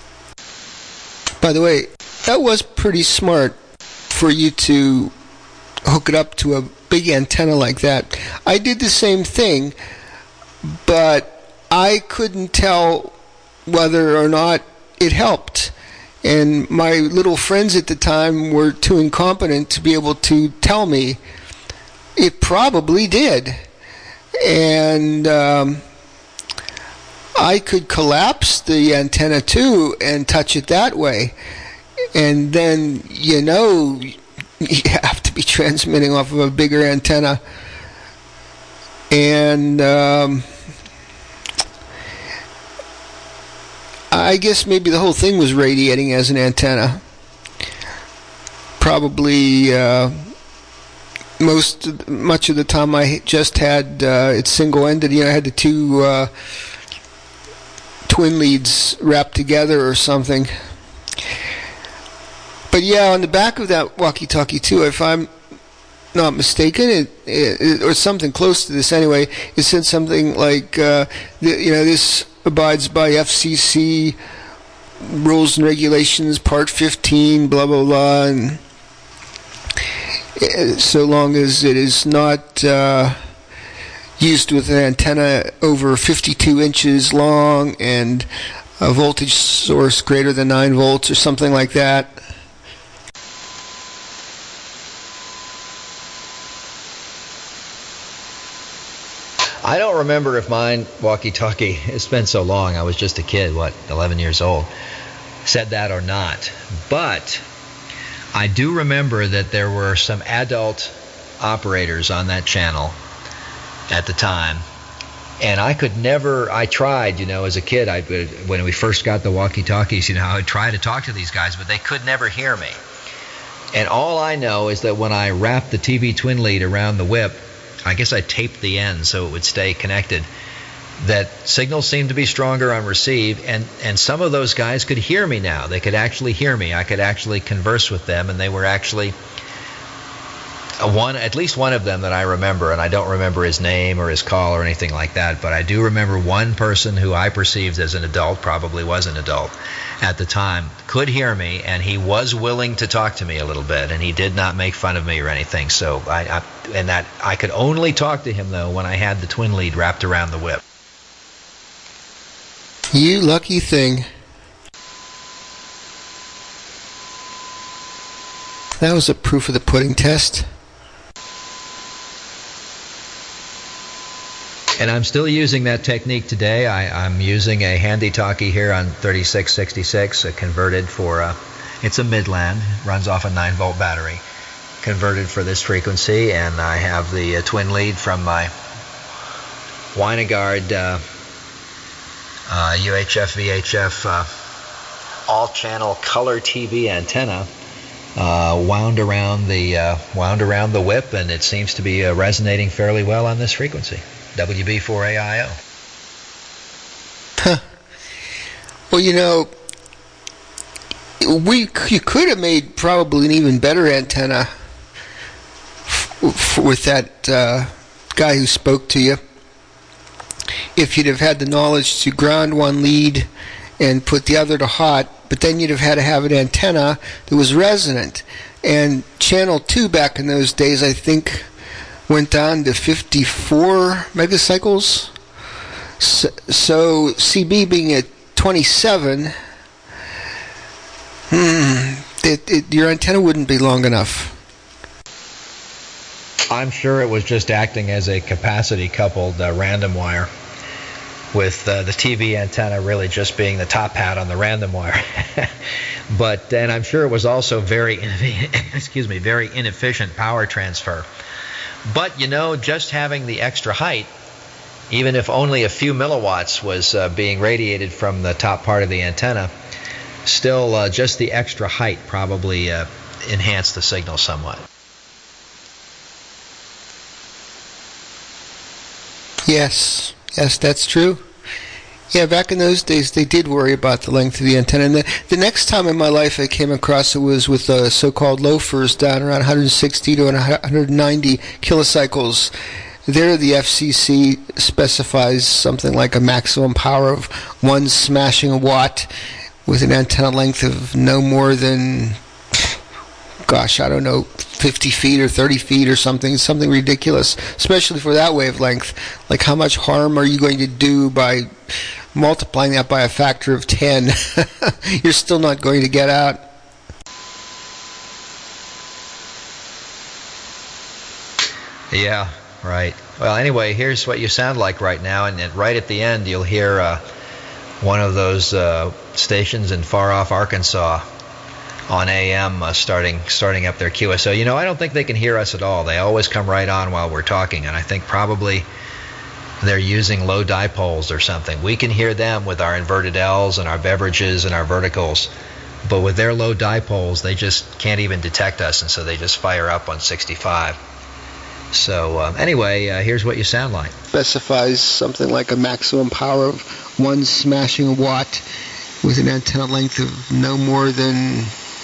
By the way, that was pretty smart for you to hook it up to a big antenna like that. I did the same thing, but I couldn't tell whether or not it helped. And my little friends at the time were too incompetent to be able to tell me it probably did. And I could collapse the antenna too and touch it that way. And then, you know, you have to be transmitting off of a bigger antenna. And I guess maybe the whole thing was radiating as an antenna. Probably much of the time I just had it single-ended. You know, I had the two twin leads wrapped together or something. But yeah, on the back of that walkie-talkie too, if I'm not mistaken, it or something close to this anyway, it said something like, this abides by FCC rules and regulations, Part 15, blah, blah, blah, and so long as it is not used with an antenna over 52 inches long and a voltage source greater than 9 volts or something like that. I don't remember if mine walkie-talkie, it's been so long, I was just a kid, 11 years old, said that or not. But I do remember that there were some adult operators on that channel at the time. And I tried, as a kid, when we first got the walkie-talkies, I would try to talk to these guys, but they could never hear me. And all I know is that when I wrapped the TV twin lead around the whip, I guess I taped the end so it would stay connected, that signals seemed to be stronger on receive, and some of those guys could hear me now. They could actually hear me. I could actually converse with them, and they were actually at least one of them that I remember, and I don't remember his name or his call or anything like that, but I do remember one person who I perceived as an adult, probably was an adult at the time, could hear me, and he was willing to talk to me a little bit, and he did not make fun of me or anything. So I could only talk to him though when I had the twin lead wrapped around the whip. You lucky thing. That was a proof of the pudding test. And I'm still using that technique today. I'm using a handy talkie here on 3666, converted for it's a Midland, runs off a 9-volt battery, converted for this frequency, and I have the twin lead from my Winegard UHF VHF all-channel color TV antenna wound around the whip, and it seems to be resonating fairly well on this frequency, WB4AIO. Huh. Well, you could have made probably an even better antenna with that guy who spoke to you, if you'd have had the knowledge to ground one lead and put the other to hot, but then you'd have had to have an antenna that was resonant. And channel 2 back in those days, I think, went down to 54 megacycles. So CB being at 27, your antenna wouldn't be long enough. I'm sure it was just acting as a capacity-coupled random wire, with the TV antenna really just being the top hat on the random wire. And I'm sure it was also very inefficient power transfer. But, just having the extra height, even if only a few milliwatts was being radiated from the top part of the antenna, still just the extra height probably enhanced the signal somewhat. Yes, that's true. Yeah, back in those days, they did worry about the length of the antenna. And the next time in my life I came across it was with so-called loafers down around 160 to 190 kilocycles. There, the FCC specifies something like a maximum power of 1 smashing a watt with an antenna length of no more than, 50 feet or 30 feet or something ridiculous, especially for that wavelength. Like, how much harm are you going to do by multiplying that by a factor of 10? You're still not going to get out. Yeah, right. Well, anyway, here's what you sound like right now, and right at the end you'll hear one of those stations in far-off Arkansas on AM starting up their QSO. I don't think they can hear us at all. They always come right on while we're talking, and I think probably they're using low dipoles or something. We can hear them with our inverted L's and our beverages and our verticals, but with their low dipoles, they just can't even detect us, and so they just fire up on 65. So anyway, here's what you sound like. Specifies something like a maximum power of 1 smashing a watt with an antenna length of no more than,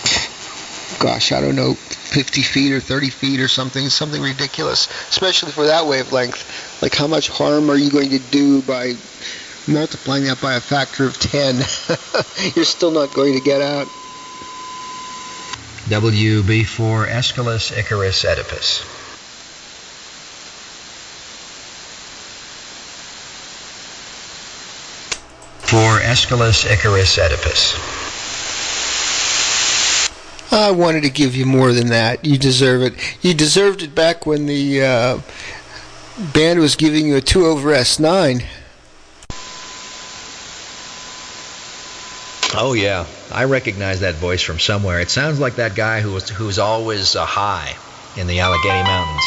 50 feet or 30 feet or something ridiculous, especially for that wavelength. Like, how much harm are you going to do by multiplying that by a factor of 10? You're still not going to get out. WB4 Aeschylus Icarus Oedipus. For Aeschylus Icarus Oedipus. I wanted to give you more than that. You deserve it. You deserved it back when the band was giving you a 2/S9. Oh yeah, I recognize that voice from somewhere. It sounds like that guy who's always high in the Allegheny Mountains.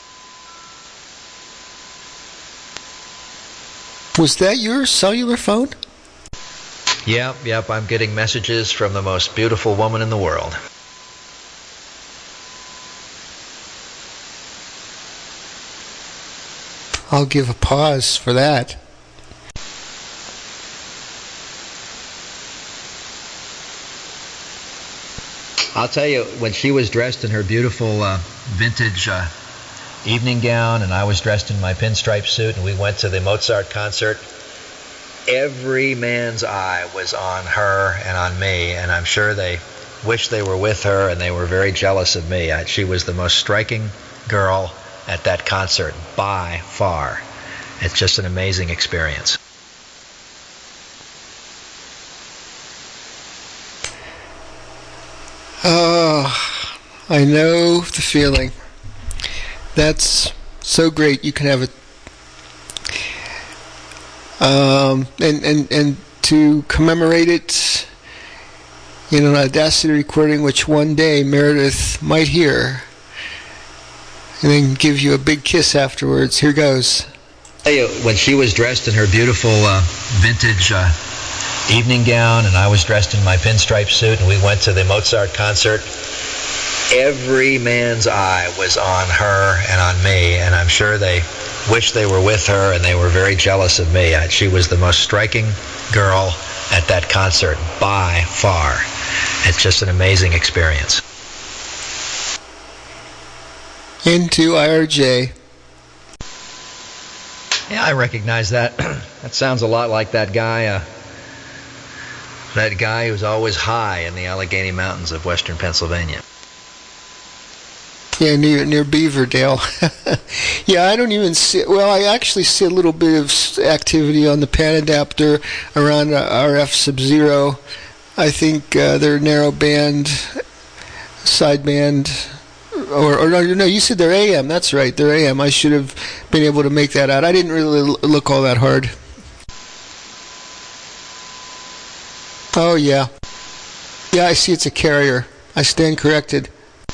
Was that your cellular phone? Yep, I'm getting messages from the most beautiful woman in the world. I'll give a pause for that. I'll tell you, when she was dressed in her beautiful vintage evening gown and I was dressed in my pinstripe suit and we went to the Mozart concert, every man's eye was on her and on me, and I'm sure they wished they were with her, and they were very jealous of me. She was the most striking girl at that concert by far. It's just an amazing experience. Oh, I know the feeling. That's so great. You can have it. And to commemorate it in an Audacity recording, which one day Meredith might hear, and then give you a big kiss afterwards. Here goes. When she was dressed in her beautiful vintage evening gown, and I was dressed in my pinstripe suit, and we went to the Mozart concert, every man's eye was on her and on me, and I'm sure they wished they were with her, and they were very jealous of me. She was the most striking girl at that concert by far. It's just an amazing experience. Into IRJ. Yeah, I recognize that. That sounds a lot like that guy who's always high in the Allegheny Mountains of western Pennsylvania. Yeah, near Beaverdale. Yeah, I don't even see... Well, I actually see a little bit of activity on the pan adapter around RF Sub-Zero. I think they're narrow band, sideband... Or no, you said they're AM. That's right, they're AM. I should have been able to make that out. I didn't really look all that hard. Oh, yeah. Yeah, I see it's a carrier. I stand corrected.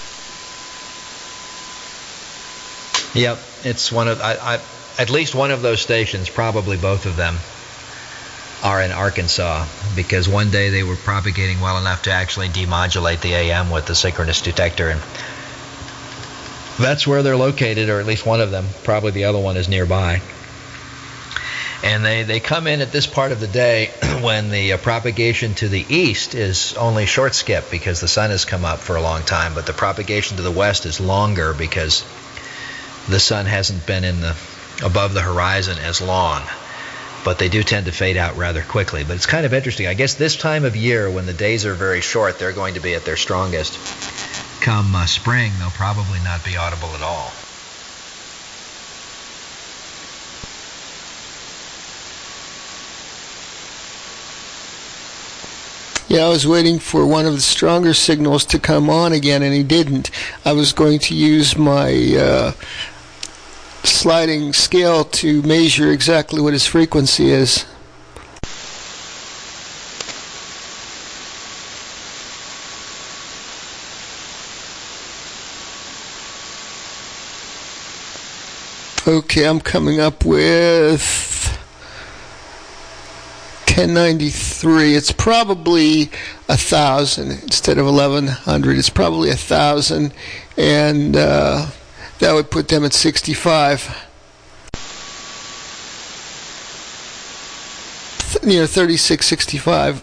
Yep, it's one of... at least one of those stations, probably both of them, are in Arkansas, because one day they were propagating well enough to actually demodulate the AM with the synchronous detector, and that's where they're located, or at least one of them. Probably the other one is nearby. And they come in at this part of the day when the propagation to the east is only short skip because the sun has come up for a long time, but the propagation to the west is longer because the sun hasn't been above the horizon as long. But they do tend to fade out rather quickly. But it's kind of interesting. I guess this time of year, when the days are very short, they're going to be at their strongest. Come spring, they'll probably not be audible at all. Yeah, I was waiting for one of the stronger signals to come on again, and he didn't. I was going to use my sliding scale to measure exactly what his frequency is. Okay, I'm coming up with 1093. It's probably 1,000 instead of 1,100. It's probably 1,000, and that would put them at 65. 3665.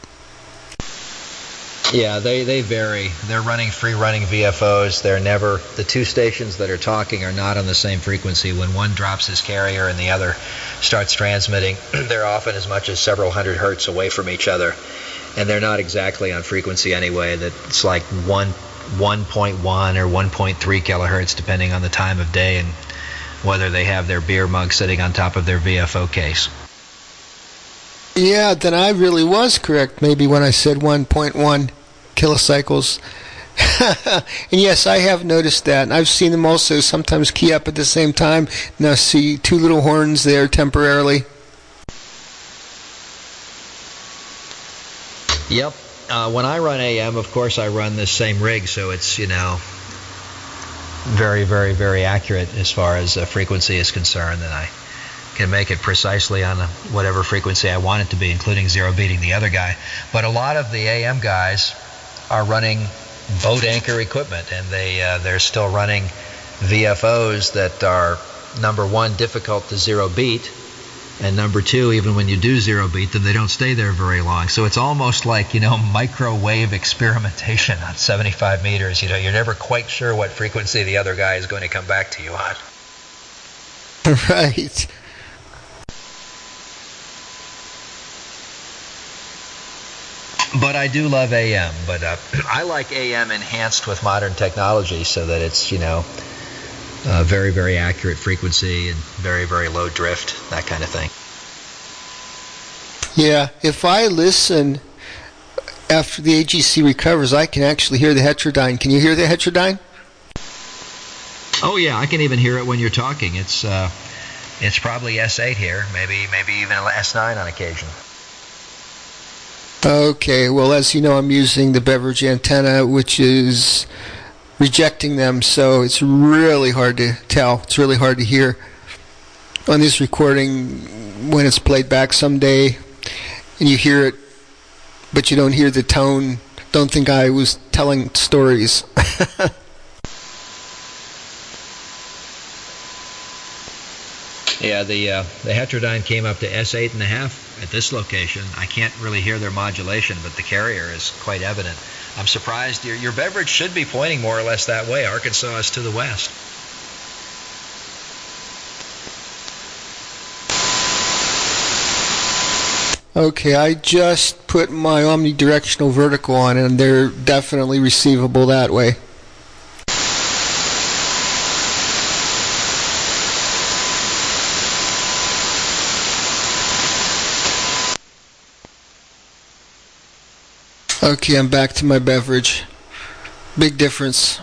Yeah, they vary. They're running free-running VFOs. They're never... The two stations that are talking are not on the same frequency. When one drops his carrier and the other starts transmitting, they're often as much as several hundred hertz away from each other. And they're not exactly on frequency anyway. That's like 1.1 or 1.3 kilohertz, depending on the time of day and whether they have their beer mug sitting on top of their VFO case. Yeah, then I really was correct maybe when I said 1.1 kilocycles. And yes, I have noticed that. And I've seen them also sometimes key up at the same time. And I see two little horns there temporarily. Yep. When I run AM, of course, I run this same rig, so it's, very, very, very accurate as far as frequency is concerned, and I can make it precisely on whatever frequency I want it to be, including zero beating the other guy. But a lot of the AM guys are running boat anchor equipment, and they're still running VFOs that are, number one, difficult to zero beat, and number two, even when you do zero beat them, they don't stay there very long. So it's almost like, microwave experimentation on 75 meters. You're never quite sure what frequency the other guy is going to come back to you on. Right. But I do love AM. But I like AM enhanced with modern technology so that it's, very, very accurate frequency and very, very low drift, that kind of thing. Yeah, if I listen after the AGC recovers, I can actually hear the heterodyne. Can you hear the heterodyne? Oh, yeah, I can even hear it when you're talking. It's probably S8 here, maybe even S9 on occasion. Okay, well, as you know, I'm using the Beveridge antenna, which is rejecting them, so it's really hard to tell. It's really hard to hear. on this recording, when it's played back someday, and you hear it, but you don't hear the tone, don't think I was telling stories. Yeah, the Heterodyne came up to S8.5 at this location. I can't really hear their modulation, but the carrier is quite evident. I'm surprised. Your beverage should be pointing more or less that way. Arkansas is to the west. Okay, I just put my omnidirectional vertical on, and they're definitely receivable that way. Okay, I'm back to my beverage. Big difference.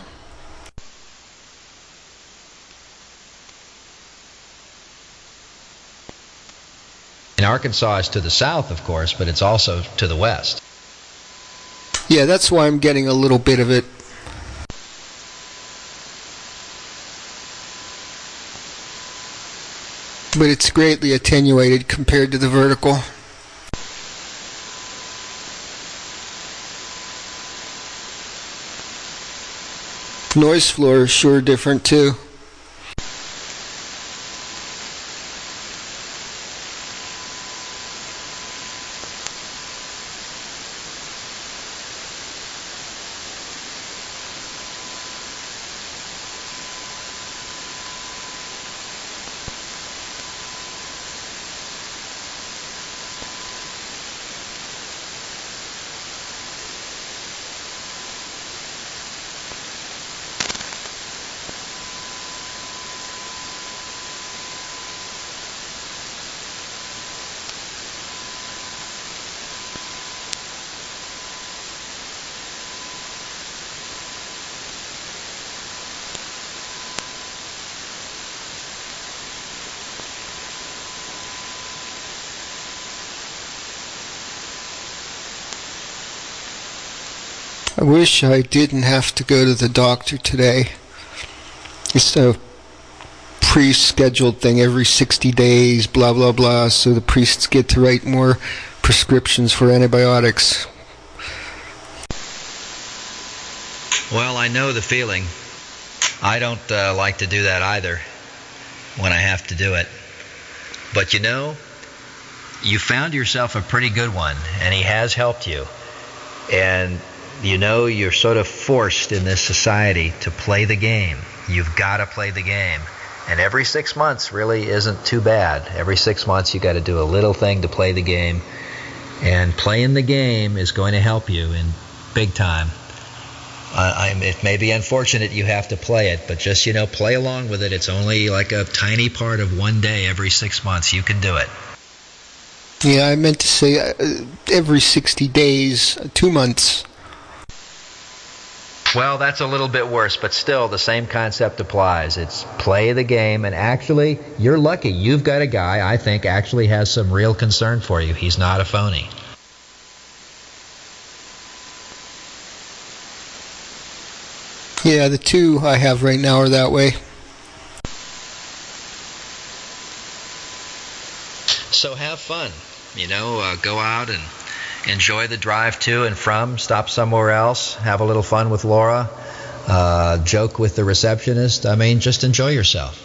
And Arkansas is to the south, of course, but it's also to the west. Yeah, that's why I'm getting a little bit of it. But it's greatly attenuated compared to the vertical. Noise floor is sure different too. I wish I didn't have to go to the doctor today. It's a pre-scheduled thing every 60 days, blah, blah, blah, so the priests get to write more prescriptions for antibiotics. Well, I know the feeling. I don't like to do that either when I have to do it. But you know, you found yourself a pretty good one, and he has helped you. And you know, you're sort of forced in this society to play the game. You've got to play the game. And every 6 months really isn't too bad. Every 6 months you got to do a little thing to play the game. And playing the game is going to help you in big time. It may be unfortunate you have to play it, but just, you know, play along with it. It's only like a tiny part of one day every 6 months. You can do it. Yeah, I meant to say every 60 days, 2 months. Well, that's a little bit worse, but still the same concept applies. It's play the game, and actually, you're lucky. You've got a guy I think actually has some real concern for you. He's not a phony. Yeah, the two I have right now are that way. So have fun. You know, go out and enjoy the drive to and from. Stop somewhere else. Have a little fun with Laura. Joke with the receptionist. I mean, just enjoy yourself.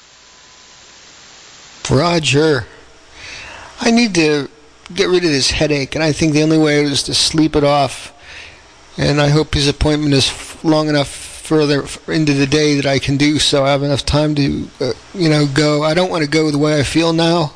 Roger. I need to get rid of this headache, and I think the only way is to sleep it off. And I hope his appointment is long enough further into the day that I can do so. I have enough time to, go. I don't want to go the way I feel now.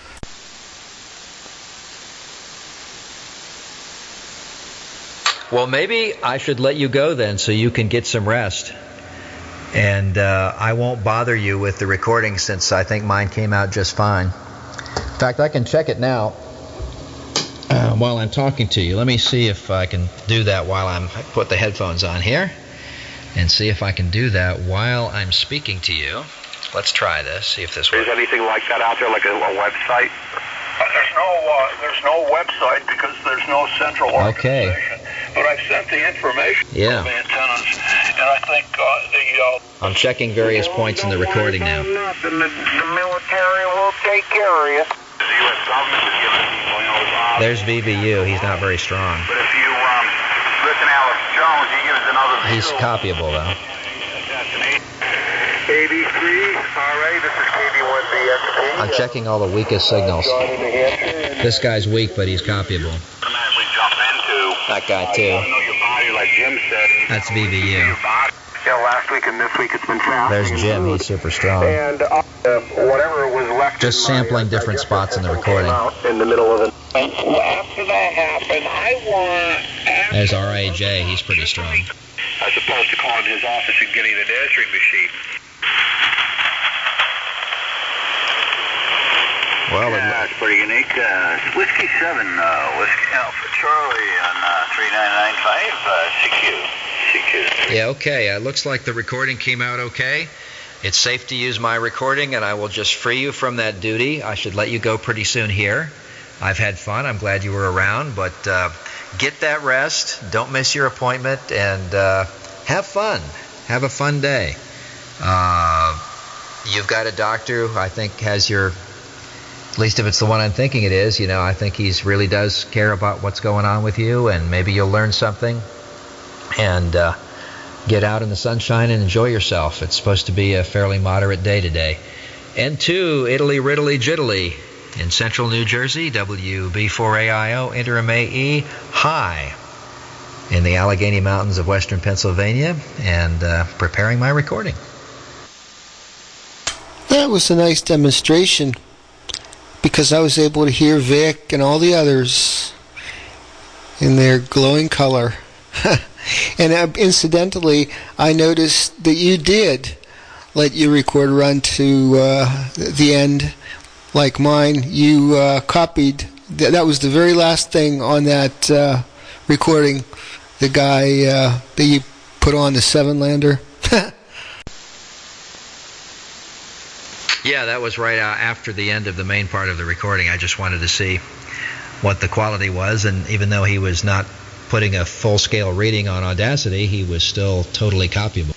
Well, maybe I should let you go then so you can get some rest. And I won't bother you with the recording since I think mine came out just fine. In fact, I can check it now while I'm talking to you. Let me see if I can do that while I put the headphones on here. And see if I can do that while I'm speaking to you. Let's try this, see if this works. Is anything like that out there, like a website? There's no website because there's no central organization. Okay. But I've sent the information Yeah. of the antennas And I think I'm checking various points in the recording now. The military will take care of you. The U.S. government is giving people, There's VVU. He's not very strong. But if you listen to Alex Jones, he gives another view. He's copyable, though. 83, RA, this is KB1BXP. I'm checking all the weakest signals. This guy's weak, but he's copyable. Automatically jump into. That guy, You too. gotta know your body, like Jim said. That's VVU. Yeah, last week and this week it's been fast. There's Jim. He's super strong. And whatever was left. Just sampling different spots in the recording. In the middle of it. After that happened, I want. There's RAJ. He's pretty strong. As opposed to calling his office and getting an answering machine. Well, Yeah, it's pretty unique. Whiskey 7, Whiskey Alpha Charlie on 3995 CQ. yeah, okay. It looks like the recording came out okay. It's safe to use my recording, and I will just free you from that duty. I should let you go pretty soon here. I've had fun. I'm glad you were around, but get that rest. Don't miss your appointment, and have fun. Have a fun day. You've got a doctor who I think has your, at least if it's the one I'm thinking it is, I think he really does care about what's going on with you, and maybe you'll learn something and get out in the sunshine and enjoy yourself. It's supposed to be a fairly moderate day today. And to Italy Riddly Jiddly in central New Jersey, WB4AIO Interim AE high in the Allegheny Mountains of western Pennsylvania, and preparing my recording. That was a nice demonstration because I was able to hear Vic and all the others in their glowing color. And incidentally, I noticed that you did let your record run to the end like mine. You copied, that was the very last thing on that recording, the guy that you put on the Seven-lander. Yeah, that was right after the end of the main part of the recording. I just wanted to see what the quality was, and even though he was not putting a full-scale reading on Audacity, he was still totally copyable.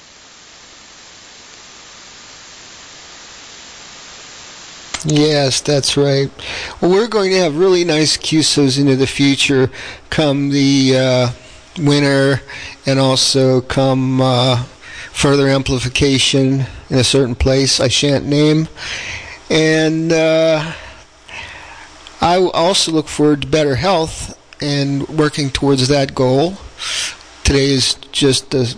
Yes, that's right. Well, we're going to have really nice QSOs into the future come the winter, and also come further amplification in a certain place I shan't name. And I also look forward to better health and working towards that goal. Today is just a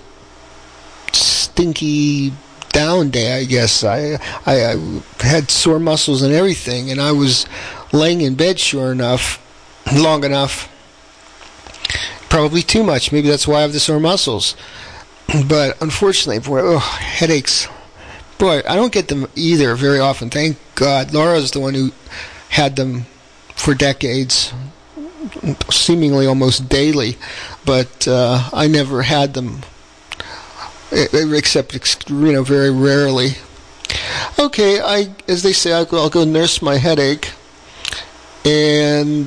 stinky down day, I guess. I had sore muscles and everything, and I was laying in bed long enough. Probably too much. Maybe that's why I have the sore muscles. But unfortunately, boy, headaches. Boy, I don't get them either very often. Thank God. Laura's the one who had them for decades, seemingly almost daily. But I never had them, except very rarely. Okay, as they say, I'll go nurse my headache. And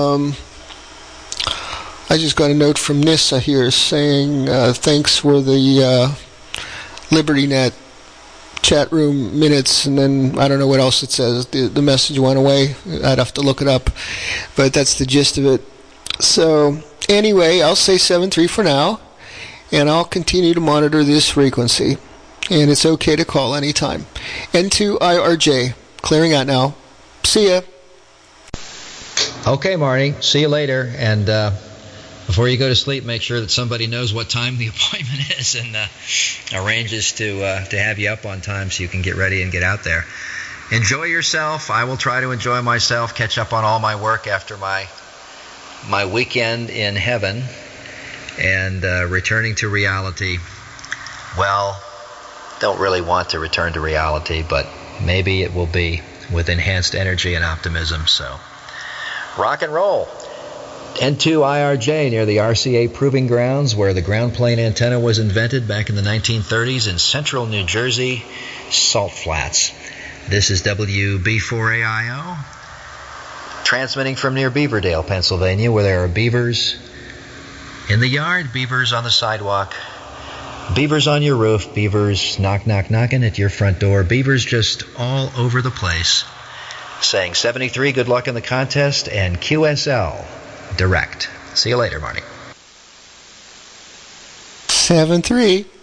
I just got a note from Nissa here saying thanks for the LibertyNet chat room minutes, and then I don't know what else it says. The message went away. I'd have to look it up, but that's the gist of it. So anyway, I'll say 7.3 for now, and I'll continue to monitor this frequency, and it's okay to call anytime. N2IRJ, clearing out now. See ya. Okay, Marty. See you later. And before you go to sleep, make sure that somebody knows what time the appointment is and arranges to have you up on time so you can get ready and get out there. Enjoy yourself. I will try to enjoy myself, catch up on all my work after my weekend in heaven, and returning to reality. Well, don't really want to return to reality, but maybe it will be with enhanced energy and optimism. So, rock and roll. N2IRJ near the RCA Proving Grounds, where the ground plane antenna was invented back in the 1930s in central New Jersey, Salt Flats. This is WB4AIO, transmitting from near Beaverdale, Pennsylvania, where there are beavers in the yard, beavers on the sidewalk, Beavers on your roof, beavers knocking at your front door, beavers just all over the place. Saying 73, good luck in the contest, and QSL, direct. See you later, Marty. 7-3.